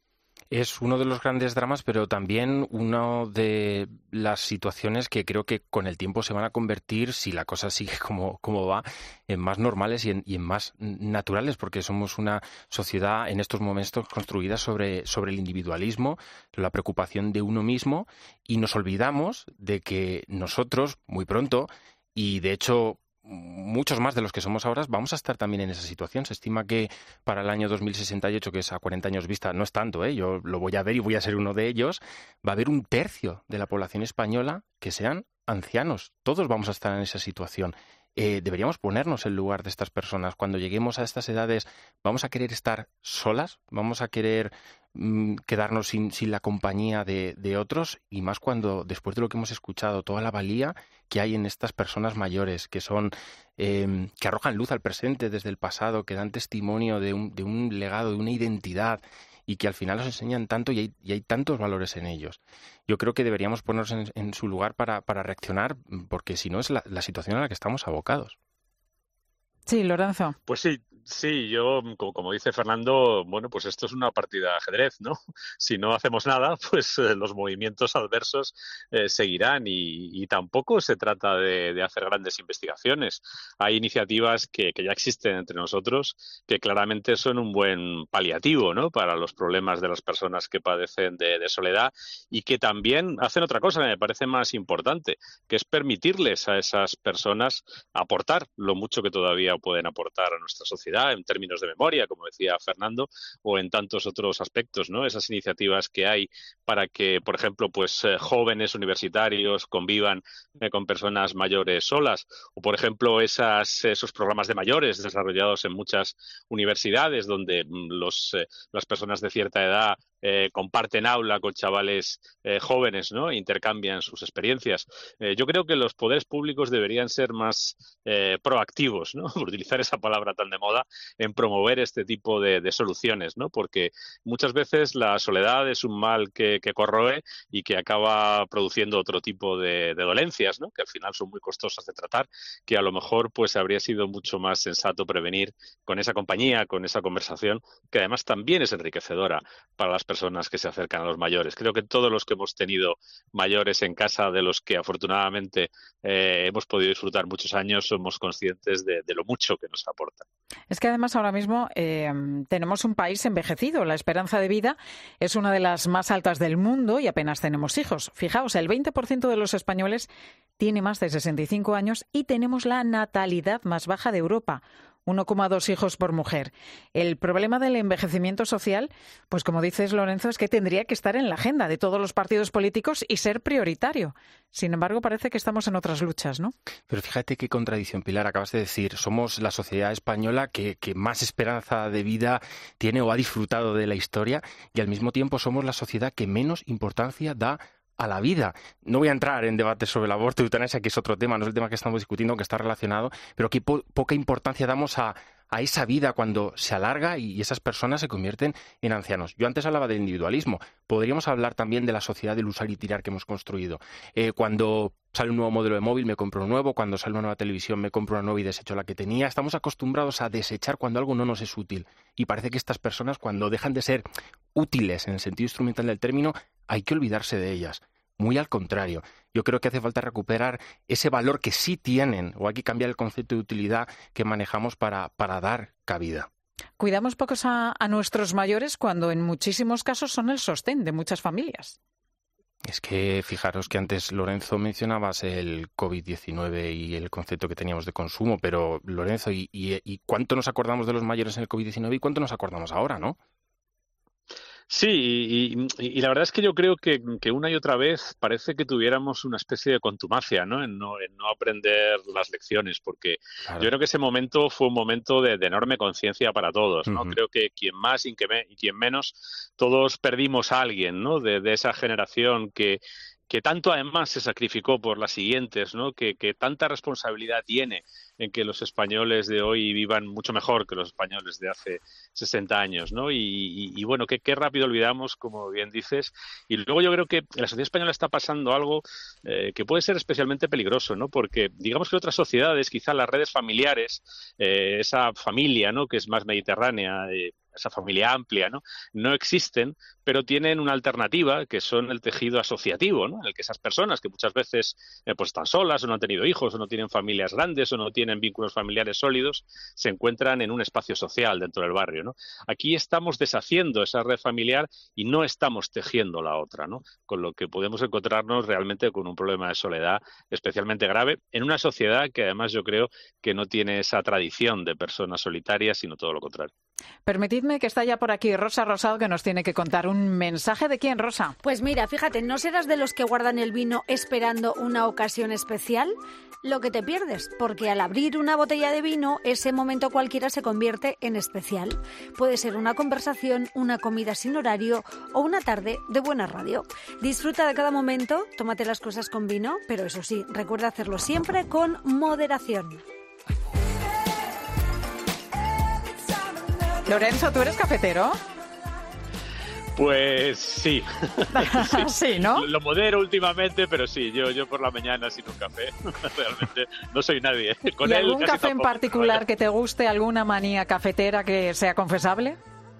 Speaker 12: Es uno de los grandes dramas, pero también una de las situaciones que creo que con el tiempo se van a convertir, si la cosa sigue como, como va, en más normales y en, y en más naturales, porque somos una sociedad en estos momentos construida sobre, sobre el individualismo, la preocupación de uno mismo, y nos olvidamos de que nosotros, muy pronto, y de hecho muchos más de los que somos ahora, vamos a estar también en esa situación. Se estima que para el año dos mil sesenta y ocho, que es a cuarenta años vista, no es tanto, ¿eh? Yo lo voy a ver y voy a ser uno de ellos, va a haber un tercio de la población española que sean ancianos. Todos vamos a estar en esa situación. Eh, deberíamos ponernos en lugar de estas personas. Cuando lleguemos a estas edades, ¿vamos a querer estar solas? ¿Vamos a querer mmm, quedarnos sin, sin la compañía de, de otros? Y más cuando, después de lo que hemos escuchado, toda la valía que hay en estas personas mayores, que son eh, que arrojan luz al presente desde el pasado, que dan testimonio de un, de un legado, de una identidad, y que al final nos enseñan tanto y hay, y hay tantos valores en ellos. Yo creo que deberíamos ponernos en, en su lugar para, para reaccionar, porque si no es la, la situación a la que estamos abocados.
Speaker 1: Sí, Lorenzo.
Speaker 8: Pues sí, sí, yo, como, como dice Fernando, bueno, pues esto es una partida de ajedrez, ¿no? Si no hacemos nada, pues eh, los movimientos adversos eh, seguirán y, y tampoco se trata de, de hacer grandes investigaciones. Hay iniciativas que, que ya existen entre nosotros que claramente son un buen paliativo, ¿no?, para los problemas de las personas que padecen de, de soledad, y que también hacen otra cosa que me parece más importante, que es permitirles a esas personas aportar lo mucho que todavía pueden aportar a nuestra sociedad en términos de memoria, como decía Fernando, o en tantos otros aspectos, ¿no? Esas iniciativas que hay para que, por ejemplo, pues eh, jóvenes universitarios convivan eh, con personas mayores solas, o por ejemplo esas, esos programas de mayores desarrollados en muchas universidades donde los, eh, las personas de cierta edad Eh, comparten aula con chavales eh, jóvenes, ¿no? Intercambian sus experiencias. Eh, yo creo que los poderes públicos deberían ser más eh, proactivos, ¿no?, por utilizar esa palabra tan de moda, en promover este tipo de, de soluciones, ¿no? Porque muchas veces la soledad es un mal que, que corroe y que acaba produciendo otro tipo de, de dolencias, ¿no?, que al final son muy costosas de tratar, que a lo mejor pues habría sido mucho más sensato prevenir con esa compañía, con esa conversación, que además también es enriquecedora para las personas personas que se acercan a los mayores. Creo que todos los que hemos tenido mayores en casa, de los que afortunadamente eh, hemos podido disfrutar muchos años, somos conscientes de, de lo mucho que nos aportan.
Speaker 1: Es que además ahora mismo eh, tenemos un país envejecido. La esperanza de vida es una de las más altas del mundo y apenas tenemos hijos. Fijaos, el veinte por ciento de los españoles tiene más de sesenta y cinco años y tenemos la natalidad más baja de Europa. uno coma dos hijos por mujer. El problema del envejecimiento social, pues como dices, Lorenzo, es que tendría que estar en la agenda de todos los partidos políticos y ser prioritario. Sin embargo, parece que estamos en otras luchas, ¿no?
Speaker 12: Pero fíjate qué contradicción, Pilar, acabas de decir. Somos la sociedad española que, que más esperanza de vida tiene o ha disfrutado de la historia, y al mismo tiempo somos la sociedad que menos importancia da a la vida. No voy a entrar en debates sobre el aborto y eutanasia, que es otro tema, no es el tema que estamos discutiendo, que está relacionado, pero qué po- poca importancia damos a, a esa vida cuando se alarga y esas personas se convierten en ancianos. Yo antes hablaba del individualismo, podríamos hablar también de la sociedad del usar y tirar que hemos construido. Eh, cuando sale un nuevo modelo de móvil, me compro un nuevo, cuando sale una nueva televisión, me compro una nueva y desecho la que tenía. Estamos acostumbrados a desechar cuando algo no nos es útil. Y parece que estas personas, cuando dejan de ser útiles en el sentido instrumental del término, hay que olvidarse de ellas. Muy al contrario. Yo creo que hace falta recuperar ese valor que sí tienen, o hay que cambiar el concepto de utilidad que manejamos para, para dar cabida.
Speaker 1: Cuidamos pocos a, a nuestros mayores cuando en muchísimos casos son el sostén de muchas familias.
Speaker 12: Es que fijaros que antes, Lorenzo, mencionabas el covid diecinueve y el concepto que teníamos de consumo, pero Lorenzo, ¿y, y, y cuánto nos acordamos de los mayores en el covid diecinueve y cuánto nos acordamos ahora, no?
Speaker 8: Sí, y, y, y la verdad es que yo creo que, que una y otra vez parece que tuviéramos una especie de contumacia, ¿no? En no, en no aprender las lecciones, porque claro, yo creo que ese momento fue un momento de, de enorme conciencia para todos, ¿no? Uh-huh. Creo que quien más y, que me, y quien menos, todos perdimos a alguien, ¿no? De, de esa generación que que tanto además se sacrificó por las siguientes, ¿no? Que, que tanta responsabilidad tiene en que los españoles de hoy vivan mucho mejor que los españoles de hace sesenta años, ¿no? Y, y, y bueno, qué rápido olvidamos, como bien dices. Y luego yo creo que en la sociedad española está pasando algo eh, que puede ser especialmente peligroso, ¿no? Porque digamos que otras sociedades, quizá las redes familiares, eh, esa familia, ¿no? Que es más mediterránea, eh, esa familia amplia, ¿no? No existen, pero tienen una alternativa que son el tejido asociativo, ¿no? En el que esas personas que muchas veces eh, pues están solas o no han tenido hijos o no tienen familias grandes o no tienen vínculos familiares sólidos, se encuentran en un espacio social dentro del barrio, ¿no? Aquí estamos deshaciendo esa red familiar y no estamos tejiendo la otra, ¿no? Con lo que podemos encontrarnos realmente con un problema de soledad especialmente grave en una sociedad que además yo creo que no tiene esa tradición de personas solitarias, sino todo lo contrario.
Speaker 1: Permitidme que está ya por aquí Rosa Rosado, que nos tiene que contar un mensaje. ¿De quién, Rosa?
Speaker 21: Pues mira, fíjate, ¿no serás de los que guardan el vino esperando una ocasión especial? Lo que te pierdes, porque al abrir una botella de vino, ese momento cualquiera se convierte en especial. Puede ser una conversación, una comida sin horario o una tarde de buena radio. Disfruta de cada momento, tómate las cosas con vino, pero eso sí, recuerda hacerlo siempre con moderación.
Speaker 1: Lorenzo, ¿tú eres cafetero?
Speaker 8: Pues sí.
Speaker 1: sí. Sí, ¿no?
Speaker 8: Lo modero últimamente, pero sí, yo yo por la mañana sin un café, realmente no soy nadie. Con
Speaker 1: ¿Y
Speaker 8: él
Speaker 1: algún
Speaker 8: casi
Speaker 1: café en
Speaker 8: tampoco,
Speaker 1: particular que te guste, alguna manía cafetera que sea confesable?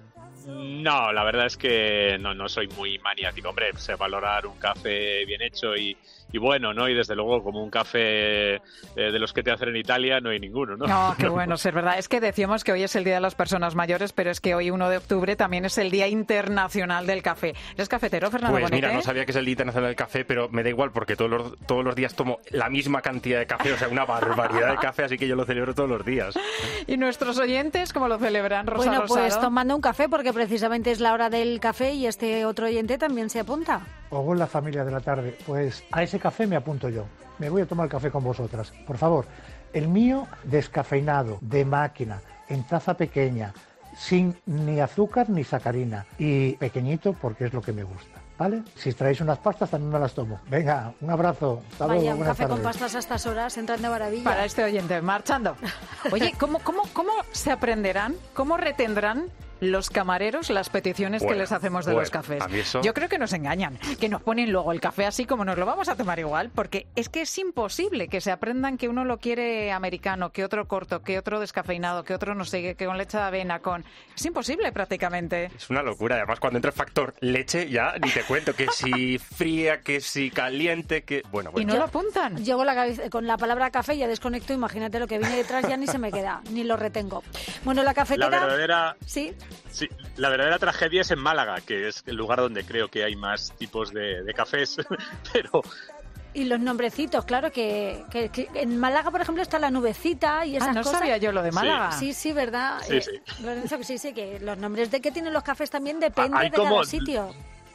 Speaker 8: No, la verdad es que no, no soy muy maniático. Hombre, sé valorar un café bien hecho y, y bueno, ¿no? Y desde luego como un café eh, de los que te hacen en Italia no hay ninguno, ¿no?
Speaker 1: No, qué bueno, es verdad. Es que decíamos que hoy es el Día de las Personas Mayores, pero es que hoy, uno de octubre, también es el Día Internacional del Café. ¿Eres cafetero, Fernando
Speaker 12: Pues
Speaker 1: Bonete?
Speaker 12: mira, no sabía que es el Día Internacional del Café, pero me da igual porque todos los, todos los días tomo la misma cantidad de café, o sea, una barbaridad de café, así que yo lo celebro todos los días.
Speaker 1: ¿Y nuestros oyentes cómo lo celebran, Rosa
Speaker 21: Bueno,
Speaker 1: Rosado?
Speaker 21: pues tomando un café, porque precisamente es la hora del café y este otro oyente también se apunta.
Speaker 22: Hola, familia de la tarde. Pues a ese café me apunto yo. Me voy a tomar café con vosotras. Por favor, el mío descafeinado, de máquina, en taza pequeña, sin ni azúcar ni sacarina. Y pequeñito porque es lo que me gusta. ¿Vale? Si traéis unas pastas también me las tomo. Venga, un abrazo. Hasta
Speaker 21: Vaya,
Speaker 22: luego.
Speaker 21: un
Speaker 22: Buenas
Speaker 21: café
Speaker 22: tardes.
Speaker 21: con pastas a estas horas entran de maravilla.
Speaker 1: Para este oyente, marchando. Oye, ¿cómo, cómo, cómo se aprenderán, cómo retendrán los camareros las peticiones
Speaker 12: Bueno,
Speaker 1: que les hacemos de
Speaker 12: bueno,
Speaker 1: los cafés?
Speaker 12: a mí eso-
Speaker 1: Yo creo que nos engañan, que nos ponen luego el café así como nos lo vamos a tomar igual, porque es que es imposible que se aprendan que uno lo quiere americano, que otro corto, que otro descafeinado, que otro no sé, qué, que con leche de avena, con... Es imposible prácticamente.
Speaker 12: Es una locura. Además, cuando entra el factor leche, ya ni te cuento que si fría, que si caliente, que... Bueno, bueno.
Speaker 1: Y no lo apuntan.
Speaker 21: Yo con la, cabeza- con la palabra café ya desconecto, imagínate lo que viene detrás, ya ni se me queda, ni lo retengo. Bueno, la cafetera...
Speaker 8: La verdadera...
Speaker 21: Sí.
Speaker 8: Sí, la verdadera tragedia es en Málaga, que es el lugar donde creo que hay más tipos de, de cafés, pero...
Speaker 21: Y los nombrecitos, claro, que, que, que en Málaga, por ejemplo, está la nubecita y esas
Speaker 1: Ah, no
Speaker 21: cosas.
Speaker 1: sabía yo lo de Málaga.
Speaker 21: Sí, sí, ¿verdad?
Speaker 8: Sí,
Speaker 21: Eh,
Speaker 8: sí.
Speaker 21: Lorenzo, que sí, sí, que los nombres de que tienen los cafés también dependen
Speaker 8: Hay
Speaker 21: de
Speaker 8: como-
Speaker 21: cada sitio.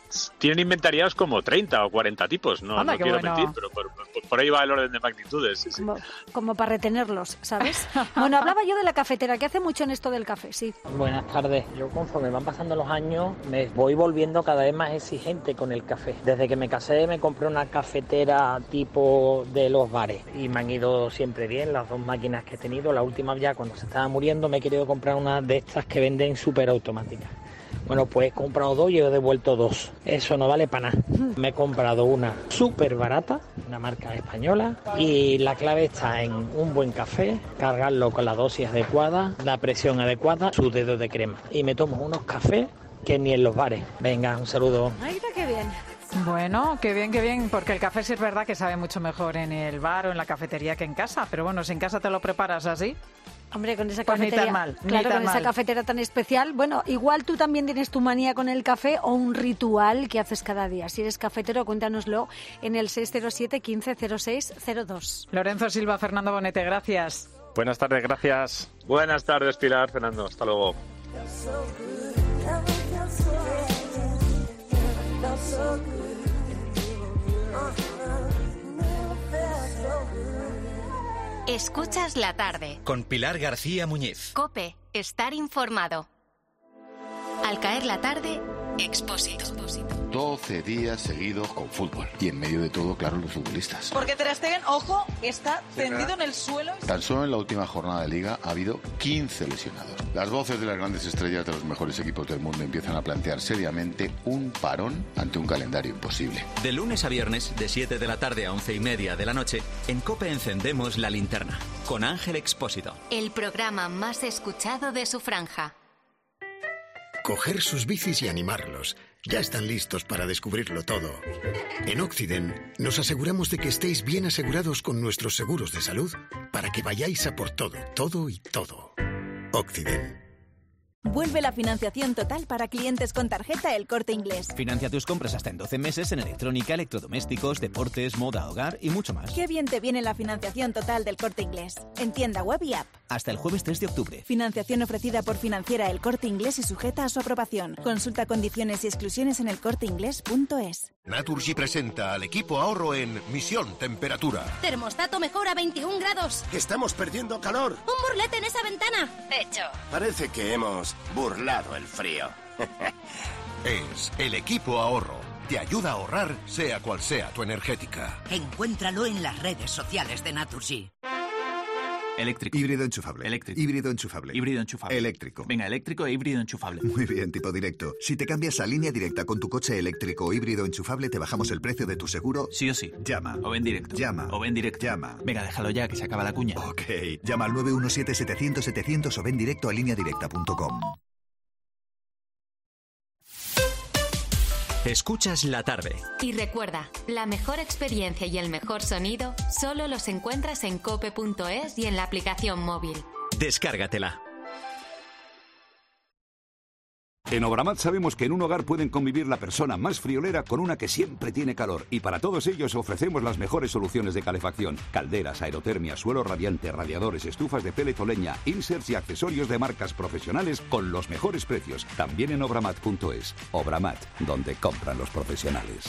Speaker 8: Tienen inventariados como treinta o cuarenta tipos, no,
Speaker 21: Anda,
Speaker 8: no
Speaker 21: qué
Speaker 8: quiero
Speaker 21: bueno.
Speaker 8: mentir, pero por, por, por ahí va el orden de magnitudes. Sí, sí.
Speaker 21: Como, como para retenerlos, ¿sabes? Bueno, hablaba yo de la cafetera, que hace mucho en esto del café, sí.
Speaker 4: Buenas tardes. Yo conforme van pasando los años me voy volviendo cada vez más exigente con el café. Desde que me casé me compré una cafetera tipo de los bares y me han ido siempre bien las dos máquinas que he tenido. La última ya cuando se estaba muriendo me he querido comprar una de estas que venden súper automáticas. Bueno, pues he comprado dos y he devuelto dos. Eso no vale para nada. Me he comprado una súper barata, una marca española, y la clave está en un buen café, cargarlo con la dosis adecuada, la presión adecuada, su dedo de crema. Y me tomo unos cafés que ni en los bares. Venga, un saludo.
Speaker 21: Ahí está, qué bien.
Speaker 1: Bueno, qué bien, qué bien, porque el café sí es verdad que sabe mucho mejor en el bar o en la cafetería que en casa, pero bueno, si en casa te lo preparas así...
Speaker 21: Hombre, con esa
Speaker 1: Pues ni
Speaker 21: cafetería,
Speaker 1: tan mal, ni
Speaker 21: claro,
Speaker 1: tan
Speaker 21: con esa
Speaker 1: mal.
Speaker 21: cafetera tan especial. Bueno, igual tú también tienes tu manía con el café o un ritual que haces cada día. Si eres cafetero, cuéntanoslo en el seis cero siete, quince cero seis cero dos.
Speaker 1: Lorenzo Silva, Fernando Bonete, gracias.
Speaker 12: Buenas tardes, gracias.
Speaker 8: Buenas tardes, Pilar, Fernando, hasta luego.
Speaker 2: Escuchas la tarde.
Speaker 5: Con Pilar García Muñiz.
Speaker 2: COPE. Estar informado. Al caer la tarde, Expósito.
Speaker 23: doce días seguidos con fútbol. Y en medio de todo, claro, los futbolistas.
Speaker 24: Porque Ter Stegen, ojo, está tendido en el suelo.
Speaker 23: Tan solo en la última jornada de Liga ha habido quince lesionados. Las voces de las grandes estrellas de los mejores equipos del mundo empiezan a plantear seriamente un parón ante un calendario imposible.
Speaker 5: De lunes a viernes, de siete de la tarde a once y media de la noche, en COPE encendemos la linterna. Con Ángel Expósito.
Speaker 2: El programa más escuchado de su franja.
Speaker 25: Coger sus bicis y animarlos. Ya están listos para descubrirlo todo. En Occident nos aseguramos de que estéis bien asegurados con nuestros seguros de salud para que vayáis a por todo, todo y todo. Occident.
Speaker 26: Vuelve la financiación total para clientes con tarjeta El Corte Inglés.
Speaker 27: Financia tus compras hasta en doce meses en electrónica, electrodomésticos, deportes, moda, hogar y mucho más.
Speaker 26: Qué bien te viene la financiación total del Corte Inglés. En tienda web y app.
Speaker 27: Hasta el jueves tres de octubre.
Speaker 26: Financiación ofrecida por Financiera El Corte Inglés y sujeta a su aprobación. Consulta condiciones y exclusiones en el corte inglés punto es.
Speaker 28: Naturgy presenta al equipo ahorro en Misión Temperatura.
Speaker 29: Termostato mejora veintiún grados.
Speaker 28: Estamos perdiendo calor.
Speaker 29: Un burlete en esa ventana. Hecho.
Speaker 28: Parece que hemos burlado el frío. Es el equipo ahorro. Te ayuda a ahorrar, sea cual sea tu energética.
Speaker 30: Encuéntralo en las redes sociales de Naturgy.
Speaker 31: Eléctrico.
Speaker 28: Híbrido enchufable.
Speaker 31: Eléctrico.
Speaker 28: Híbrido enchufable.
Speaker 31: Híbrido enchufable.
Speaker 28: Eléctrico.
Speaker 31: Venga, eléctrico e híbrido enchufable.
Speaker 28: Muy bien, tipo directo. Si te cambias a línea directa con tu coche eléctrico o híbrido enchufable, te bajamos el precio de tu seguro.
Speaker 31: Sí o sí.
Speaker 28: Llama.
Speaker 31: O ven directo.
Speaker 28: Llama.
Speaker 31: O ven directo.
Speaker 28: Llama.
Speaker 31: Venga, déjalo ya, que se acaba la cuña.
Speaker 28: Ok. Llama al nueve uno siete, setecientos, setecientos o ven directo a línea directa punto com.
Speaker 5: Escuchas la tarde.
Speaker 2: Y recuerda, la mejor experiencia y el mejor sonido solo los encuentras en cope punto es y en la aplicación móvil.
Speaker 5: Descárgatela.
Speaker 32: En Obramat sabemos que en un hogar pueden convivir la persona más friolera con una que siempre tiene calor, y para todos ellos ofrecemos las mejores soluciones de calefacción: calderas, aerotermia, suelo radiante, radiadores, estufas de pellet o leña, inserts y accesorios de marcas profesionales con los mejores precios. También en obramat punto es. Obramat, donde compran los profesionales.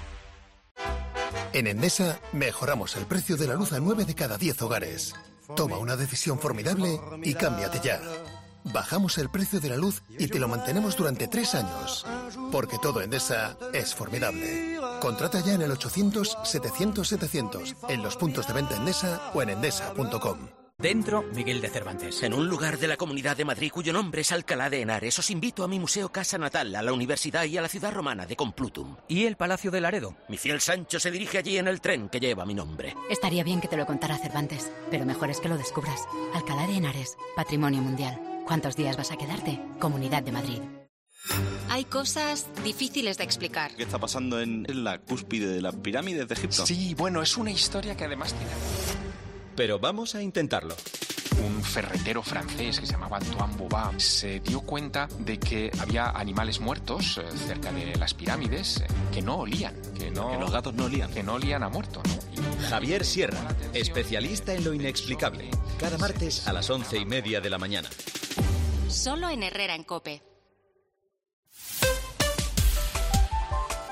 Speaker 25: En Endesa mejoramos el precio de la luz a nueve de cada diez hogares. Toma una decisión formidable y cámbiate ya. Bajamos el precio de la luz y te lo mantenemos durante tres años. Porque todo Endesa es formidable. Contrata ya en el ochocientos, setecientos, setecientos, en los puntos de venta Endesa o en endesa punto com.
Speaker 33: Dentro, Miguel de Cervantes.
Speaker 34: En un lugar de la Comunidad de Madrid cuyo nombre es Alcalá de Henares, os invito a mi museo Casa Natal, a la Universidad y a la ciudad romana de Complutum.
Speaker 33: ¿Y el Palacio de Laredo?
Speaker 34: Mi fiel Sancho se dirige allí en el tren que lleva mi nombre.
Speaker 35: Estaría bien que te lo contara Cervantes, pero mejor es que lo descubras. Alcalá de Henares, Patrimonio Mundial. ¿Cuántos días vas a quedarte? Comunidad de Madrid.
Speaker 2: Hay cosas difíciles de explicar.
Speaker 36: ¿Qué está pasando en la cúspide de las pirámides de Egipto?
Speaker 37: Sí, bueno, es una historia que además tiene...
Speaker 5: Pero vamos a intentarlo.
Speaker 37: Un ferretero francés que se llamaba Antoine Bouvard se dio cuenta de que había animales muertos eh, cerca de las pirámides eh, que no olían. Que, no,
Speaker 5: que los gatos no olían.
Speaker 37: Que no olían a muerto, ¿no? Y,
Speaker 5: Javier Sierra, especialista en lo inexplicable. Cada martes a las once y media de la mañana.
Speaker 2: Solo en Herrera en COPE.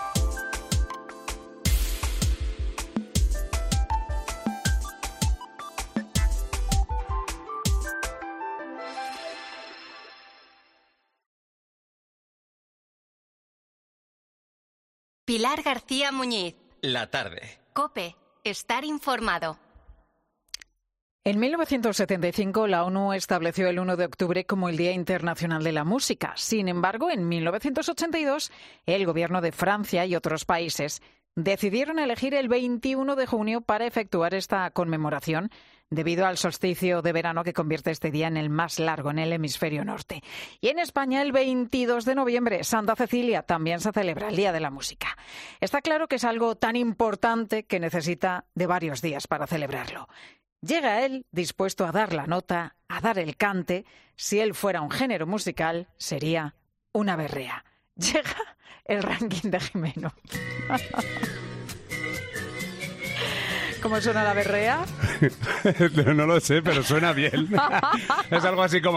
Speaker 2: Pilar García Muñiz.
Speaker 5: La tarde.
Speaker 2: COPE. Estar informado.
Speaker 1: En mil novecientos setenta y cinco la ONU estableció el uno de octubre como el Día Internacional de la Música. Sin embargo, en mil novecientos ochenta y dos, el gobierno de Francia y otros países decidieron elegir el veintiuno de junio para efectuar esta conmemoración, debido al solsticio de verano que convierte este día en el más largo en el hemisferio norte. Y en España, el veintidós de noviembre, Santa Cecilia, también se celebra el Día de la Música. Está claro que es algo tan importante que necesita de varios días para celebrarlo. Llega él dispuesto a dar la nota, a dar el cante. Si él fuera un género musical, sería una berrea. Llega el ranking de Jimeno. ¿Cómo suena la berrea?
Speaker 3: No lo sé, pero suena bien. Es algo así como...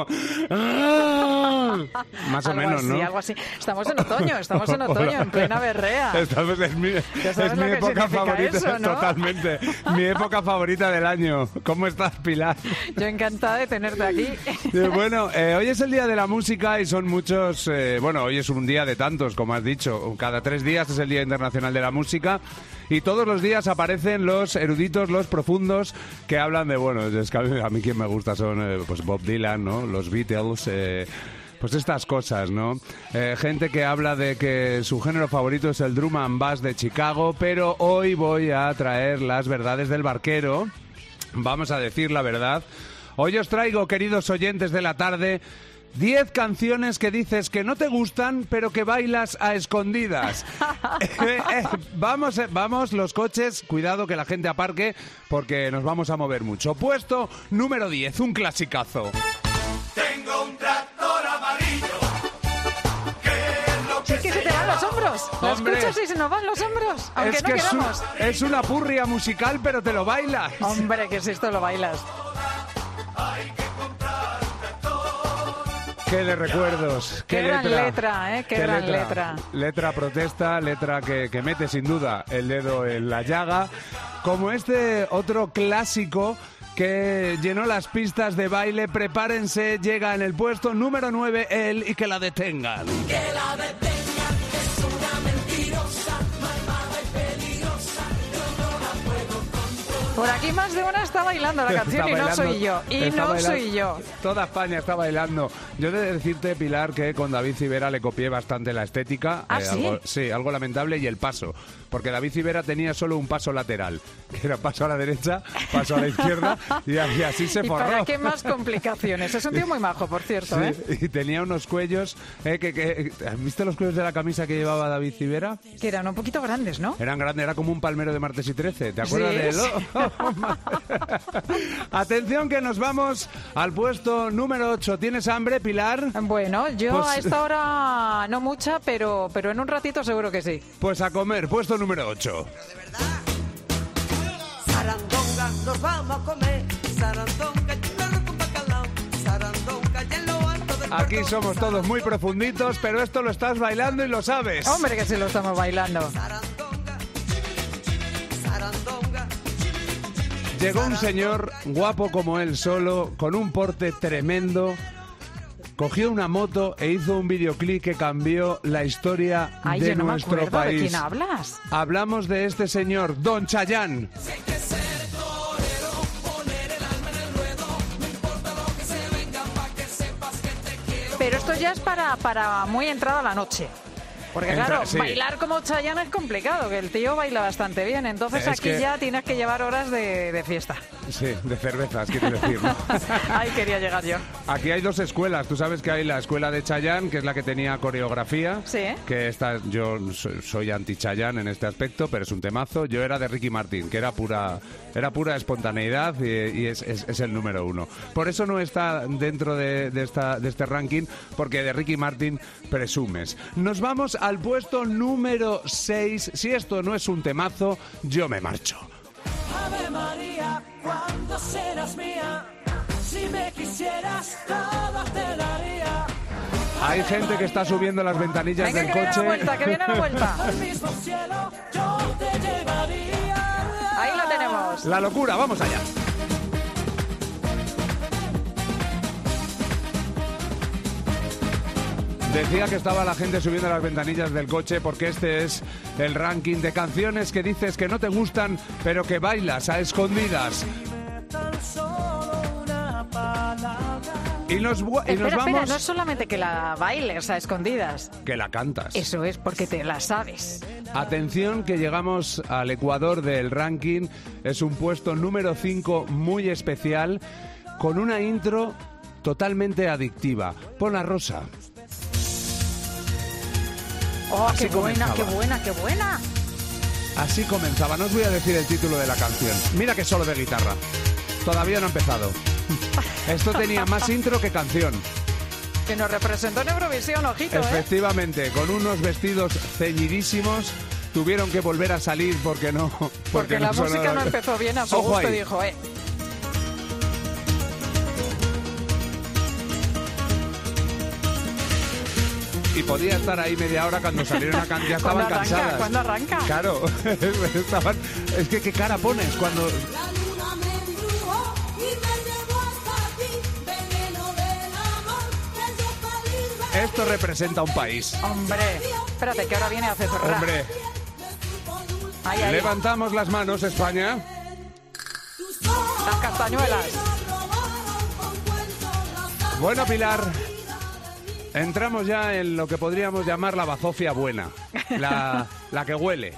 Speaker 3: Más o
Speaker 1: algo
Speaker 3: menos,
Speaker 1: así,
Speaker 3: ¿no?
Speaker 1: Algo así. Estamos en otoño, estamos en otoño, en plena berrea.
Speaker 3: Estamos en mi, es mi época favorita, eso, ¿no? Totalmente. Mi época favorita del año. ¿Cómo estás, Pilar?
Speaker 1: Yo encantada de tenerte aquí.
Speaker 3: Bueno, eh, hoy es el Día de la Música y son muchos... Eh, bueno, hoy es un día de tantos, como has dicho. Cada tres días es el Día Internacional de la Música. Y todos los días aparecen los eruditos, los profundos, que hablan de, bueno, es que a mí, a mí quien me gusta son eh, pues Bob Dylan, ¿no? Los Beatles, eh, pues estas cosas, ¿no? Eh, gente que habla de que su género favorito es el drum and bass de Chicago, pero hoy voy a traer las verdades del barquero. Vamos a decir la verdad. Hoy os traigo, queridos oyentes de la tarde, diez canciones que dices que no te gustan, pero que bailas a escondidas. eh, eh, vamos, eh, vamos, los coches, cuidado que la gente aparque, porque nos vamos a mover mucho. Puesto número diez, un clasicazo.
Speaker 4: Tengo un tractor amarillo.
Speaker 1: Si es que se te van los hombros. Lo escuchas y se nos van los hombros, aunque
Speaker 3: es
Speaker 1: no
Speaker 3: que
Speaker 1: queramos.
Speaker 3: Es, un, es una purria musical, pero te lo bailas.
Speaker 1: Hombre, que si esto lo bailas.
Speaker 3: Qué de recuerdos, qué,
Speaker 1: qué
Speaker 3: letra,
Speaker 1: gran letra, ¿eh? Qué, qué gran letra.
Speaker 3: letra. Letra protesta, letra que, que mete sin duda el dedo en la llaga, como este otro clásico que llenó las pistas de baile. Prepárense, llega en el puesto número nueve él y que la detengan.
Speaker 4: Que la detengan, es una mentirosa, malvada y peligrosa, yo no la puedo controlar.
Speaker 1: Por aquí más de una está bailando la canción y no soy yo, y no soy yo.
Speaker 3: Toda España está bailando. Yo he de decirte, Pilar, que con David Civera le copié bastante la estética.
Speaker 1: ¿Ah,
Speaker 3: eh,
Speaker 1: sí?
Speaker 3: Algo, sí, algo lamentable, y el paso. Porque David Civera tenía solo un paso lateral, que era paso a la derecha, paso a la izquierda, y, y así se
Speaker 1: ¿Y
Speaker 3: forró.
Speaker 1: para qué más complicaciones? Es un tío muy majo, por cierto,
Speaker 3: sí,
Speaker 1: ¿eh?
Speaker 3: Y tenía unos cuellos... Eh, que, que, ¿Viste los cuellos de la camisa que llevaba David Civera?
Speaker 1: Que eran un poquito grandes, ¿no?
Speaker 3: Eran grandes, era como un palmero de Martes y Trece. ¿Te acuerdas
Speaker 1: sí,
Speaker 3: de él?
Speaker 1: Sí.
Speaker 3: Atención, que nos vamos al puesto número ocho. ¿Tienes hambre, Pilar?
Speaker 1: Bueno, yo
Speaker 3: pues...
Speaker 1: a esta hora no mucha, pero, pero en un ratito seguro que sí.
Speaker 3: Pues a comer, puesto número ocho.
Speaker 4: Pero de verdad. Sarandonga, nos vamos a comer. Sarandonga, lleno con bacalao. Sarandonga, y en lo alto del
Speaker 3: Aquí
Speaker 4: puerto.
Speaker 3: somos todos muy profunditos, pero esto lo estás bailando y lo sabes.
Speaker 1: Hombre, que sí lo estamos bailando.
Speaker 4: Sarandonga, sarandonga.
Speaker 3: Llegó un señor guapo como él solo, con un porte tremendo. Cogió una moto e hizo un videoclip que cambió la historia
Speaker 1: Ay,
Speaker 3: de
Speaker 1: yo no
Speaker 3: nuestro
Speaker 1: me acuerdo.
Speaker 3: país.
Speaker 1: ¿De quién hablas?
Speaker 3: Hablamos de este señor, Don Chayanne.
Speaker 1: Pero esto ya es para, para muy entrada la noche. Porque
Speaker 3: Entra,
Speaker 1: claro,
Speaker 3: sí.
Speaker 1: bailar como Chayanne es complicado, que el tío baila bastante bien. Entonces
Speaker 3: Es
Speaker 1: aquí
Speaker 3: que-
Speaker 1: ya tienes que llevar horas de, de fiesta.
Speaker 3: Sí, de cervezas, quiero decir, ¿no?
Speaker 1: Ahí quería llegar yo.
Speaker 3: Aquí hay dos escuelas. Tú sabes que hay la escuela de Chayanne, que es la que tenía coreografía.
Speaker 1: Sí.
Speaker 3: Que esta, yo soy, soy anti-Chayanne en este aspecto, pero es un temazo. Yo era de Ricky Martin, que era pura, era pura espontaneidad y, y es, es- es el número uno. Por eso no está dentro de, de esta, de este ranking, porque de Ricky Martin presumes. Nos vamos al puesto número seis. Si esto no es un temazo, yo me marcho.
Speaker 4: Ave María, ¿cuándo serás mía? Si me quisieras, todo te daría.
Speaker 3: Hay gente que está subiendo las ventanillas
Speaker 1: Venga,
Speaker 3: del
Speaker 1: que viene
Speaker 3: coche.
Speaker 1: la vuelta, que viene la vuelta.
Speaker 4: Al mismo cielo yo te llevaría.
Speaker 1: Ahí la tenemos.
Speaker 3: La locura, vamos allá. Decía que estaba la gente subiendo las ventanillas del coche porque este es el ranking de canciones que dices que no te gustan, pero que bailas a escondidas. Y nos, y nos
Speaker 1: espera,
Speaker 3: vamos...
Speaker 1: espera, no es solamente que la bailes a escondidas.
Speaker 3: Que la cantas.
Speaker 1: Eso es, porque te la sabes.
Speaker 3: Atención que llegamos al Ecuador del ranking. Es un puesto número cinco muy especial, con una intro totalmente adictiva. Pon la Rosa.
Speaker 1: ¡Oh,
Speaker 3: Así
Speaker 1: qué buena,
Speaker 3: comenzaba.
Speaker 1: qué buena, qué buena!
Speaker 3: Así comenzaba. No os voy a decir el título de la canción. Mira que solo de guitarra. Todavía no ha empezado. Esto tenía más intro que canción.
Speaker 1: Que nos representó en Eurovisión, ojito, ¿eh?
Speaker 3: Efectivamente, con unos vestidos ceñidísimos. Tuvieron que volver a salir porque no... Porque,
Speaker 1: Porque la
Speaker 3: no
Speaker 1: música
Speaker 3: sonaba.
Speaker 1: no empezó bien, a su
Speaker 3: Ojo
Speaker 1: gusto
Speaker 3: ahí.
Speaker 1: dijo, eh.
Speaker 3: Y podía estar ahí media hora cuando salieron a cantar. Ya estaban
Speaker 1: ¿Cuándo arranca?
Speaker 3: cansadas.
Speaker 1: ¿Cuándo arranca?
Speaker 3: Claro. Estaban... Es que qué cara pones cuando... Esto representa un país.
Speaker 1: Hombre, espérate, que ahora viene a hacer ra.
Speaker 3: Hombre,
Speaker 1: Ahí, ahí.
Speaker 3: levantamos las manos, España.
Speaker 1: Las castañuelas.
Speaker 3: Bueno, Pilar, entramos ya en lo que podríamos llamar la bazofia buena. La, la que huele.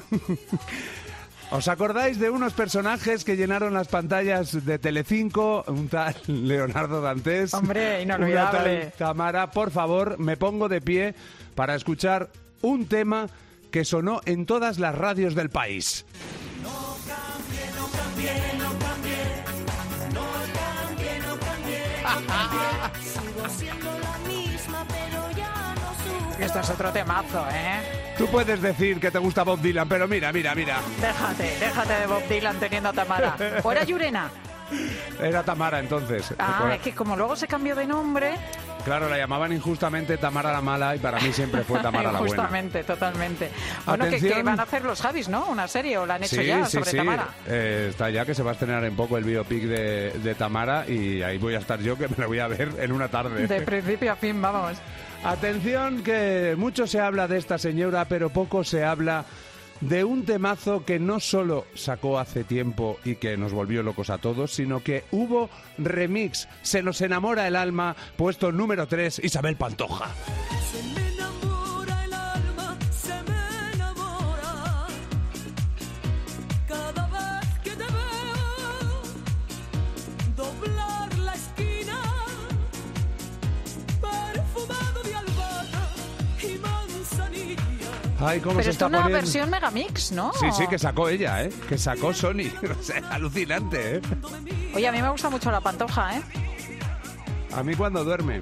Speaker 3: ¿Os acordáis de unos personajes que llenaron las pantallas de Telecinco? Un tal Leonardo Dantes.
Speaker 1: Hombre,
Speaker 3: una
Speaker 1: inolvidable.
Speaker 3: tal Tamara. Por favor, me pongo de pie para escuchar un tema que sonó en todas las radios del país.
Speaker 1: Esto es otro temazo, ¿eh?
Speaker 3: Tú puedes decir que te gusta Bob Dylan, pero mira, mira, mira.
Speaker 1: Déjate, déjate de Bob Dylan teniendo a Tamara. ¿O era Yurena?
Speaker 3: Era Tamara entonces.
Speaker 1: Ah,
Speaker 3: Pues,
Speaker 1: es que como luego se cambió de nombre...
Speaker 3: claro, la llamaban injustamente Tamara la mala y para mí siempre fue Tamara la buena.
Speaker 1: Justamente, totalmente. Bueno, que,
Speaker 3: Atención.
Speaker 1: que van a hacer los Javis, ¿no? Una serie, o la han hecho
Speaker 3: Sí,
Speaker 1: ya
Speaker 3: sí,
Speaker 1: sobre
Speaker 3: sí.
Speaker 1: Tamara.
Speaker 3: Eh, está ya que se va a estrenar en poco el biopic de, de Tamara y ahí voy a estar yo que me lo voy a ver en una tarde.
Speaker 1: De principio a fin, vamos.
Speaker 3: Atención que mucho se habla de esta señora, pero poco se habla de un temazo que no solo sacó hace tiempo y que nos volvió locos a todos, sino que hubo remix. Se nos enamora el alma, puesto número tres, Isabel Pantoja.
Speaker 4: Se me enamora el alma, se me enamora. Cada vez que te veo, doblar la esquina, perfumado de albahaca y manzanilla.
Speaker 3: Ay, cómo
Speaker 1: Pero
Speaker 3: se
Speaker 1: esto
Speaker 3: está
Speaker 1: es una
Speaker 3: poniendo.
Speaker 1: versión megamix, ¿no?
Speaker 3: Sí, sí, que sacó ella, ¿eh? Que sacó Sony. O sea, alucinante, ¿eh?
Speaker 1: Oye, a mí me gusta mucho la Pantoja, ¿eh?
Speaker 3: A mí cuando duerme.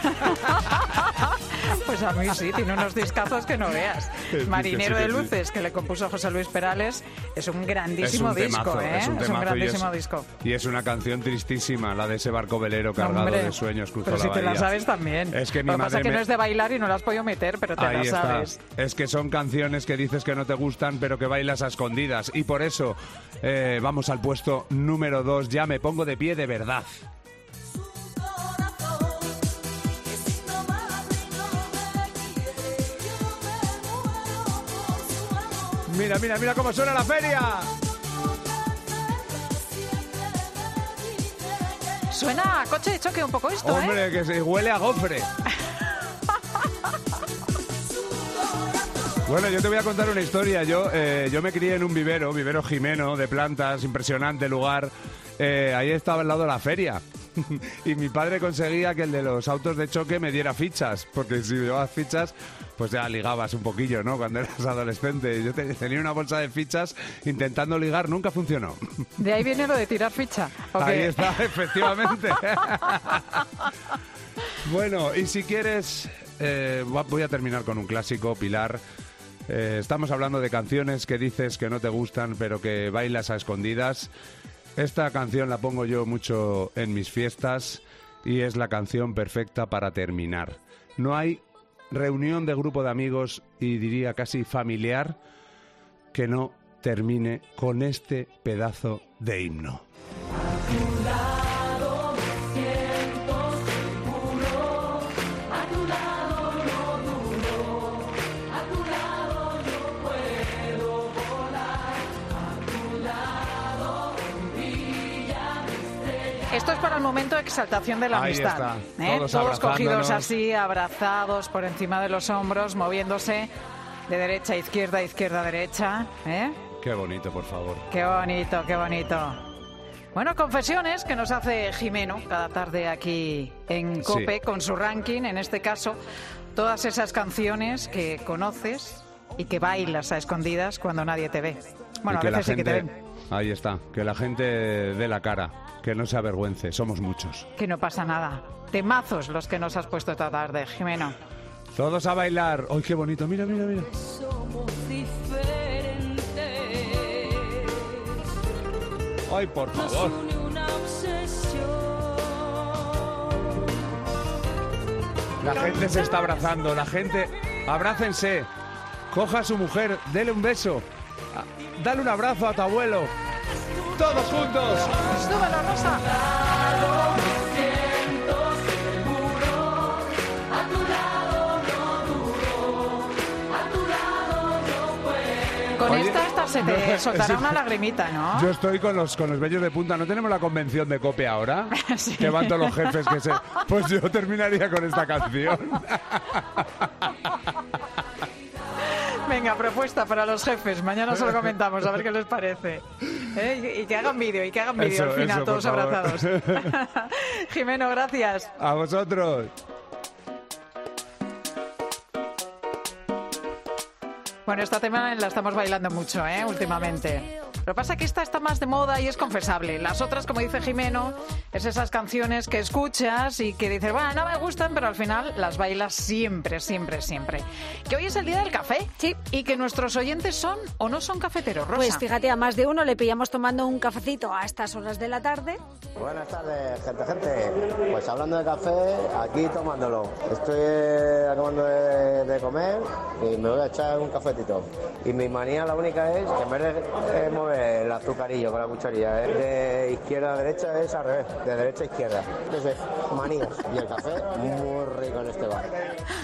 Speaker 1: Pues a mí sí, tiene unos discazos que no veas.
Speaker 3: Sí, que
Speaker 1: Marinero
Speaker 3: sí,
Speaker 1: de
Speaker 3: que sí.
Speaker 1: Luces, que le compuso José Luis Perales, es un grandísimo
Speaker 3: es un
Speaker 1: disco,
Speaker 3: temazo,
Speaker 1: ¿eh?
Speaker 3: es un temazo
Speaker 1: grandísimo
Speaker 3: y es,
Speaker 1: disco.
Speaker 3: Y es una canción tristísima, la de ese barco velero cargado
Speaker 1: Hombre,
Speaker 3: de sueños cruzó
Speaker 1: pero
Speaker 3: la
Speaker 1: si te la
Speaker 3: bahía.
Speaker 1: sabes también.
Speaker 3: Es que mi
Speaker 1: Lo que pasa
Speaker 3: madre
Speaker 1: es que
Speaker 3: me-
Speaker 1: no es de bailar y no la has podido meter, pero te
Speaker 3: Ahí
Speaker 1: la
Speaker 3: está.
Speaker 1: sabes.
Speaker 3: Es que son canciones que dices que no te gustan, pero que bailas a escondidas. Y por eso eh, vamos al puesto número dos. Ya me pongo de pie de verdad. Mira, mira, mira cómo suena la feria.
Speaker 1: Suena a coche de choque un poco esto, ¿eh?
Speaker 3: Hombre, que se huele a gofre. Bueno, yo te voy a contar una historia. Yo, eh, yo me crié en un vivero, vivero Jimeno, de plantas, impresionante lugar. Eh, ahí estaba al lado de la feria. Y mi padre conseguía que el de los autos de choque me diera fichas, porque si llevabas fichas, pues ya ligabas un poquillo, ¿no? Cuando eras adolescente. Yo te- tenía una bolsa de fichas intentando ligar, nunca funcionó.
Speaker 1: De ahí viene lo de tirar ficha. ¿o
Speaker 3: Ahí
Speaker 1: qué?
Speaker 3: está, efectivamente. Bueno, y si quieres, eh, va- voy a terminar con un clásico, Pilar. Eh, estamos hablando de canciones que dices que no te gustan, pero que bailas a escondidas. Esta canción la pongo yo mucho en mis fiestas y es la canción perfecta para terminar. No hay reunión de grupo de amigos y diría casi familiar que no termine con este pedazo de himno.
Speaker 4: tu lado me siento seguro, a tu lado
Speaker 1: para el momento de exaltación de la
Speaker 3: Ahí
Speaker 1: amistad.
Speaker 3: está.
Speaker 1: ¿eh?
Speaker 3: Todos
Speaker 1: Todos cogidos
Speaker 3: abrazándonos.
Speaker 1: así, abrazados por encima de los hombros, moviéndose de derecha a izquierda, izquierda a derecha. ¿eh?
Speaker 3: Qué bonito, por favor.
Speaker 1: Qué bonito, qué bonito. Bueno, confesiones que nos hace Jimeno cada tarde aquí en COPE,
Speaker 3: Sí.
Speaker 1: con su ranking, en este caso, todas esas canciones que conoces y que bailas a escondidas cuando nadie te ve. Bueno,
Speaker 3: Y
Speaker 1: a
Speaker 3: que la
Speaker 1: veces sí que te
Speaker 3: gente-
Speaker 1: ven,
Speaker 3: Ahí está, que la gente dé la cara, que no se avergüence, somos muchos.
Speaker 1: que no pasa nada. Temazos los que nos has puesto esta tarde, Jimeno.
Speaker 3: Todos a bailar. ¡Ay, qué bonito! Mira, mira, mira.
Speaker 4: Somos diferentes.
Speaker 3: ¡Ay, por
Speaker 4: Nos
Speaker 3: favor!
Speaker 4: une una obsesión.
Speaker 3: La gente se está abrazando, la gente... Abrácense. Coja a su mujer, dele un beso. Ah, Dale un abrazo a tu abuelo. ¡Todos juntos!
Speaker 1: ¡Súbelo, Rosa! Con
Speaker 3: Oye,
Speaker 1: esta hasta se te
Speaker 3: no,
Speaker 1: soltará
Speaker 3: sí.
Speaker 1: una lagrimita, ¿no?
Speaker 3: Yo estoy con los con los vellos de punta. ¿No tenemos la convención de COPE ahora?
Speaker 1: Sí.
Speaker 3: Que van todos los jefes que se... Pues yo terminaría con esta canción.
Speaker 1: Venga, propuesta para los jefes. Mañana se lo comentamos, a ver qué les parece. ¿Eh? Y, y que hagan vídeo, y que hagan vídeo
Speaker 3: Eso,
Speaker 1: al final,
Speaker 3: eso,
Speaker 1: todos
Speaker 3: por favor.
Speaker 1: abrazados. Jimeno, gracias.
Speaker 3: A vosotros.
Speaker 1: Bueno, esta tema la estamos bailando mucho, ¿eh? Últimamente. Lo que pasa es que esta está más de moda y es confesable. Las otras, como dice Jimeno, es esas canciones que escuchas y que dices, bueno, no me gustan, pero al final las bailas siempre, siempre, siempre. Que hoy es el día del café.
Speaker 6: Sí.
Speaker 1: Y que nuestros oyentes son o no son cafeteros, Rosa.
Speaker 6: Pues fíjate, a más de uno le pillamos tomando un cafecito a estas horas de la tarde.
Speaker 7: Buenas tardes, gente, gente. Pues hablando de café, aquí tomándolo. Estoy eh, acabando de, de comer y me voy a echar un cafetito. Y mi manía la única es que en vez de eh, mover el azucarillo con la cucharilla eh, de izquierda a derecha es al revés, de derecha a izquierda. Entonces, manías. Y el café muy rico en este bar.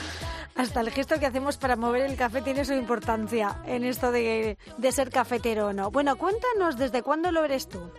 Speaker 6: Hasta el gesto que hacemos para mover el café tiene su importancia en esto de, de ser cafetero o no. Bueno, cuéntanos, ¿desde cuándo lo eres tú?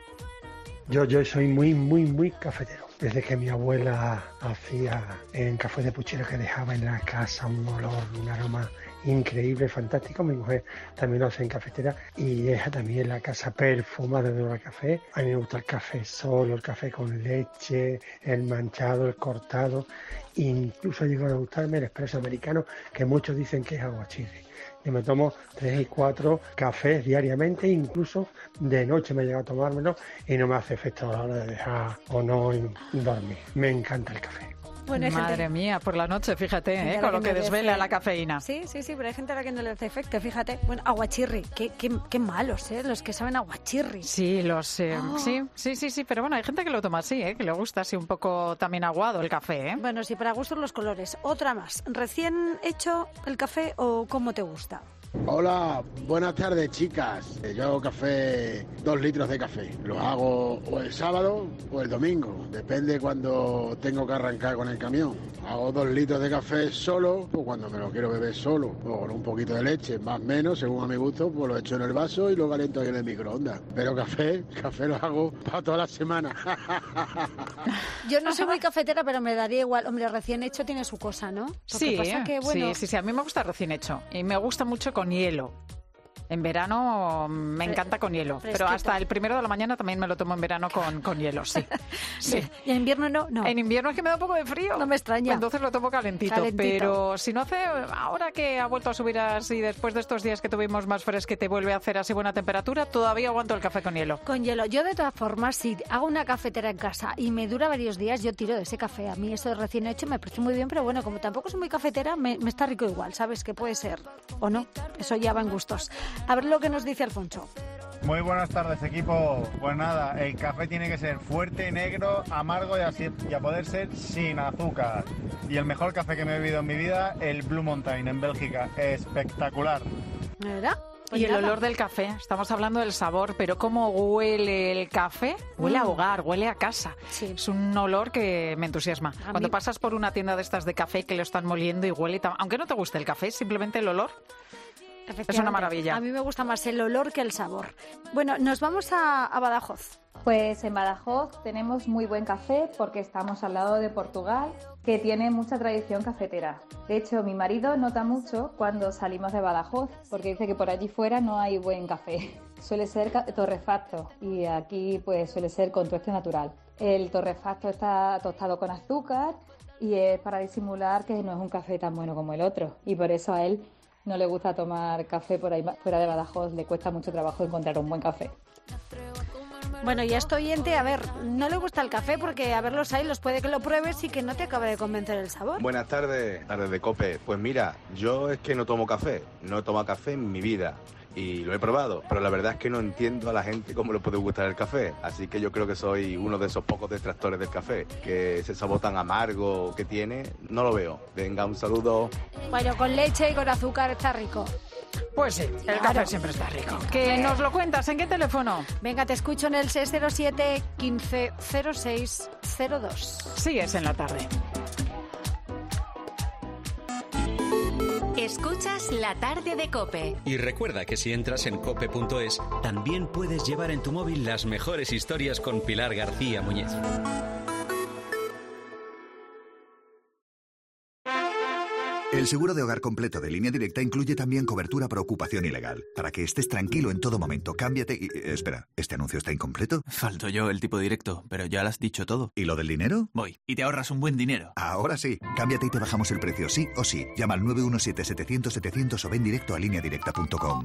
Speaker 8: Yo, yo soy muy, muy, muy cafetero. Desde que mi abuela hacía en café de puchero que dejaba en la casa un olor, un aroma increíble, fantástico. Mi mujer también lo hace en cafetera y deja también la casa perfumada de olor a café. A mí me gusta el café solo, el café con leche, el manchado, el cortado. Incluso llegó a gustarme el expreso americano, que muchos dicen que es aguachirri. Yo me tomo tres y cuatro cafés diariamente, incluso de noche me llega a tomármelo y no me hace efecto a la hora de dejar o no dormir. Me encanta el café.
Speaker 6: Bueno, hay
Speaker 1: Madre
Speaker 6: gente-
Speaker 1: mía, por la noche, fíjate,
Speaker 6: gente
Speaker 1: ¿eh?
Speaker 6: a la
Speaker 1: Con lo
Speaker 6: que
Speaker 1: que
Speaker 6: no le
Speaker 1: desvela
Speaker 6: hace-
Speaker 1: la cafeína.
Speaker 6: Sí, sí, sí, pero hay gente a la que no le hace efecto, fíjate. Bueno, aguachirri, qué, qué, qué malos, ¿eh? Los que saben aguachirri.
Speaker 1: Sí, los, eh,
Speaker 6: Oh.
Speaker 1: sí, sí, sí, sí, pero bueno, hay gente que lo toma así, ¿eh? Que le gusta así un poco también aguado el café, ¿eh?
Speaker 6: Bueno, sí, para gustos los colores. Otra más. ¿Recién hecho el café o cómo te gusta?
Speaker 9: Hola, buenas tardes, chicas. Yo hago café, dos litros de café. Los hago o el sábado o el domingo, depende cuando tengo que arrancar con el camión. Hago dos litros de café solo, o cuando me lo quiero beber solo, o con un poquito de leche, más o menos, según a mi gusto, pues lo echo en el vaso y lo caliento ahí en el microondas. Pero café, café lo hago para toda la semana.
Speaker 6: Yo no soy muy cafetera, pero me daría igual. Hombre, recién hecho tiene su cosa, ¿no? Lo
Speaker 1: Sí,
Speaker 6: que pasa que, bueno,
Speaker 1: sí, sí, sí, a mí me gusta recién hecho y me gusta mucho con hielo. En verano mm, me
Speaker 6: Fre-
Speaker 1: encanta con hielo, pero
Speaker 6: fresquito.
Speaker 1: hasta el primero de la mañana también me lo tomo en verano con, con hielo, sí. sí.
Speaker 6: ¿Y en invierno no? No.
Speaker 1: En invierno es que me da un poco de frío.
Speaker 6: No me extraña.
Speaker 1: Entonces lo tomo calentito,
Speaker 6: Calentito.
Speaker 1: pero si no hace, ahora que ha vuelto a subir así, después de estos días que tuvimos más fresquete, vuelve a hacer así buena temperatura, todavía aguanto el café con hielo.
Speaker 6: Con hielo. Yo, de todas formas, si hago una cafetera en casa y me dura varios días, yo tiro de ese café. A mí eso de recién hecho me parece muy bien, pero bueno, como tampoco soy muy cafetera, me, me está rico igual, ¿sabes? Que puede ser o no. Eso ya va en gustos. A ver lo que nos dice Alfonso.
Speaker 10: Muy buenas tardes, equipo. Pues nada, el café tiene que ser fuerte, negro, amargo y, así, y a poder ser sin azúcar. Y el mejor café que me he bebido en mi vida, el Blue Mountain en Bélgica. Espectacular.
Speaker 6: ¿Verdad? Pues
Speaker 1: y el
Speaker 6: nada.
Speaker 1: olor del café, estamos hablando del sabor, pero cómo huele el café, huele a
Speaker 6: Mm.
Speaker 1: hogar, huele a casa. Es un olor que me entusiasma.
Speaker 6: A
Speaker 1: Cuando
Speaker 6: mí-
Speaker 1: pasas por una tienda de estas de café que lo están moliendo y huele, tan- aunque no te guste el café, simplemente el olor
Speaker 6: Efectivamente.
Speaker 1: Es una maravilla.
Speaker 6: A mí me gusta más el olor que el sabor. Bueno, nos vamos a, a Badajoz.
Speaker 11: Pues en Badajoz tenemos muy buen café porque estamos al lado de Portugal, que tiene mucha tradición cafetera. De hecho, mi marido nota mucho cuando salimos de Badajoz porque dice que por allí fuera no hay buen café. Suele ser torrefacto y aquí pues suele ser con tueste natural. El torrefacto está tostado con azúcar y es para disimular que no es un café tan bueno como el otro. Y por eso a él no le gusta tomar café por ahí fuera de Badajoz, le cuesta mucho trabajo encontrar un buen café.
Speaker 6: Bueno, y a este oyente, a ver, no le gusta el café porque a ver los hay, los puede que lo pruebes y que no te acabe de convencer el sabor.
Speaker 12: Buenas tardes, tardes de COPE. Pues mira, yo es que no tomo café, no he tomado café en mi vida y lo he probado, pero la verdad es que no entiendo a la gente cómo le puede gustar el café, así que yo creo que soy uno de esos pocos detractores del café, que ese sabor tan amargo que tiene, no lo veo. Venga, un saludo.
Speaker 6: Bueno, con leche y con azúcar está rico.
Speaker 1: Pues sí, el
Speaker 6: Claro.
Speaker 1: café siempre está rico. ¿Que nos lo cuentas? ¿En qué teléfono?
Speaker 6: Venga, te escucho en el seis cero siete, quince, cero seis, cero dos.
Speaker 1: Sigues en la tarde.
Speaker 2: Escuchas La Tarde de COPE.
Speaker 13: Y recuerda que si entras en cope punto es, también puedes llevar en tu móvil las mejores historias con Pilar García Muñiz.
Speaker 14: El seguro de hogar completo de Línea Directa incluye también cobertura por ocupación ilegal. Para que estés tranquilo en todo momento, cámbiate y... eh, espera, ¿este anuncio está incompleto?
Speaker 31: Falto yo, el tipo directo, pero ya lo has dicho todo.
Speaker 14: ¿Y lo del dinero?
Speaker 31: Voy, y te ahorras un buen dinero.
Speaker 14: Ahora sí. Cámbiate y te bajamos el precio, sí o sí. Llama al nueve uno siete, setecientos, setecientos o ven directo a línea directa punto com.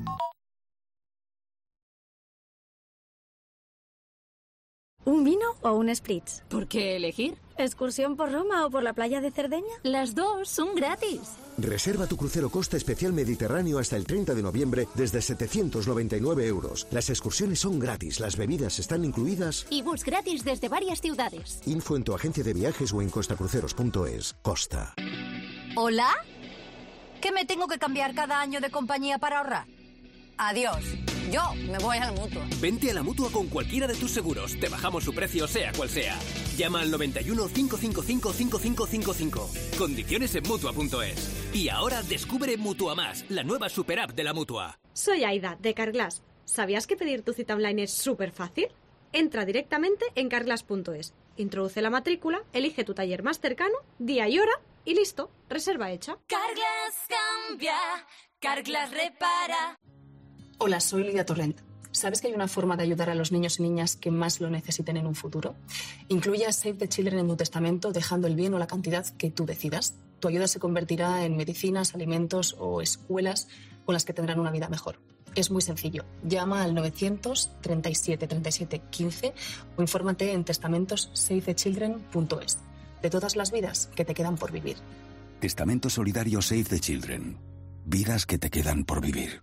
Speaker 15: ¿Un vino o un spritz?
Speaker 16: ¿Por qué elegir?
Speaker 15: ¿Excursión por Roma o por la playa de Cerdeña?
Speaker 16: Las dos son gratis.
Speaker 17: Reserva tu crucero Costa Especial Mediterráneo hasta el treinta de noviembre desde setecientos noventa y nueve euros. Las excursiones son gratis, las bebidas están incluidas.
Speaker 16: Y bus gratis desde varias ciudades.
Speaker 17: Info en tu agencia de viajes o en costacruceros punto es. Costa.
Speaker 18: ¿Hola? ¿Que me tengo que cambiar cada año de compañía para ahorrar? Adiós. Yo me voy al Mutua.
Speaker 19: Vente a la Mutua con cualquiera de tus seguros. Te bajamos su precio sea cual sea. Llama al noventa y uno, cinco cinco cinco, cinco cinco cinco cinco. Condiciones en Mutua punto es. Y ahora descubre Mutua Más, la nueva super app de la Mutua.
Speaker 20: Soy Aida, de Carglass. ¿Sabías que pedir tu cita online es súper fácil? Entra directamente en carglass punto es. Introduce la matrícula, elige tu taller más cercano, día y hora y listo. Reserva hecha.
Speaker 21: Carglass cambia, Carglass repara.
Speaker 22: Hola, soy Lidia Torrent. ¿Sabes que hay una forma de ayudar a los niños y niñas que más lo necesiten en un futuro? Incluye a Save the Children en tu testamento, dejando el bien o la cantidad que tú decidas. Tu ayuda se convertirá en medicinas, alimentos o escuelas con las que tendrán una vida mejor. Es muy sencillo. Llama al novecientos, treinta y siete, treinta y siete, quince o infórmate en testamentos save the children punto es. De todas las vidas que te quedan por vivir.
Speaker 32: Testamento solidario Save the Children. Vidas que te quedan por vivir.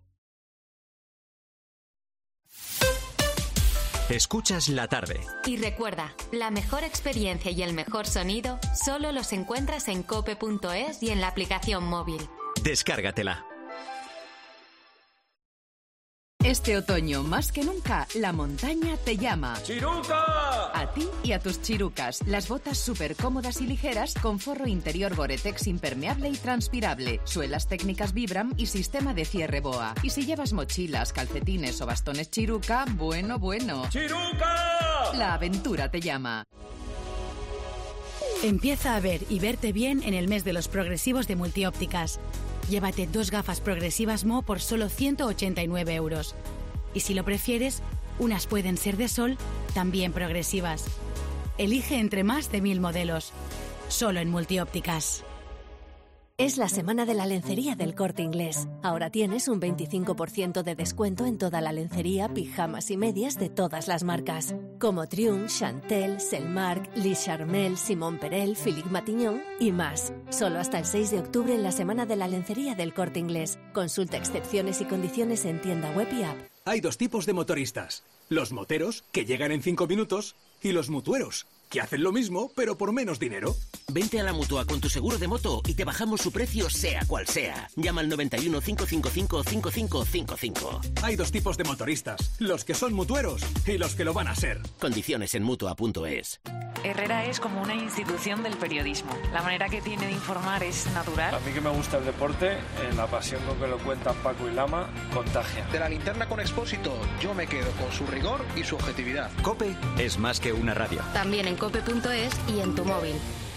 Speaker 5: Escuchas La Tarde.
Speaker 2: Y recuerda, la mejor experiencia y el mejor sonido solo los encuentras en cope punto es y en la aplicación móvil.
Speaker 5: Descárgatela.
Speaker 23: Este otoño, más que nunca, la montaña te llama.
Speaker 4: ¡Chiruca!
Speaker 23: A ti y a tus chirucas. Las botas súper cómodas y ligeras con forro interior Gore-Tex impermeable y transpirable, suelas técnicas Vibram y sistema de cierre BOA. Y si llevas mochilas, calcetines o bastones Chiruca, bueno, bueno.
Speaker 4: ¡Chiruca!
Speaker 23: La aventura te llama.
Speaker 24: Empieza a ver y verte bien en el mes de los progresivos de Multiópticas. Llévate dos gafas progresivas M O por solo ciento ochenta y nueve euros. Y si lo prefieres, unas pueden ser de sol, también progresivas. Elige entre más de mil modelos. Solo en Multiópticas.
Speaker 26: Es la semana de la lencería del Corte Inglés. Ahora tienes un veinticinco por ciento de descuento en toda la lencería, pijamas y medias de todas las marcas. Como Triumph, Chantel, Selmark, Lee Charmel, Simon Perel, Philippe Matignon y más. Solo hasta el seis de octubre en la semana de la lencería del Corte Inglés. Consulta excepciones y condiciones en tienda web y app.
Speaker 27: Hay dos tipos de motoristas. Los moteros, que llegan en cinco minutos, y los mutueros, que hacen lo mismo, pero por menos dinero.
Speaker 34: Vente a la Mutua con tu seguro de moto y te bajamos su precio sea cual sea. Llama al noventa y uno, cinco cinco cinco, cinco cinco cinco cinco.
Speaker 27: Hay dos tipos de motoristas, los que son mutueros y los que lo van a ser.
Speaker 34: Condiciones en Mutua punto es.
Speaker 1: Herrera es como una institución del periodismo. La manera que tiene de informar es natural.
Speaker 3: A mí que me gusta el deporte, eh, la pasión con que lo cuentan Paco y Lama, contagia.
Speaker 6: De la linterna con Expósito, yo me quedo con su rigor y su objetividad.
Speaker 5: COPE es más que una radio.
Speaker 2: También en cope punto es y en tu móvil.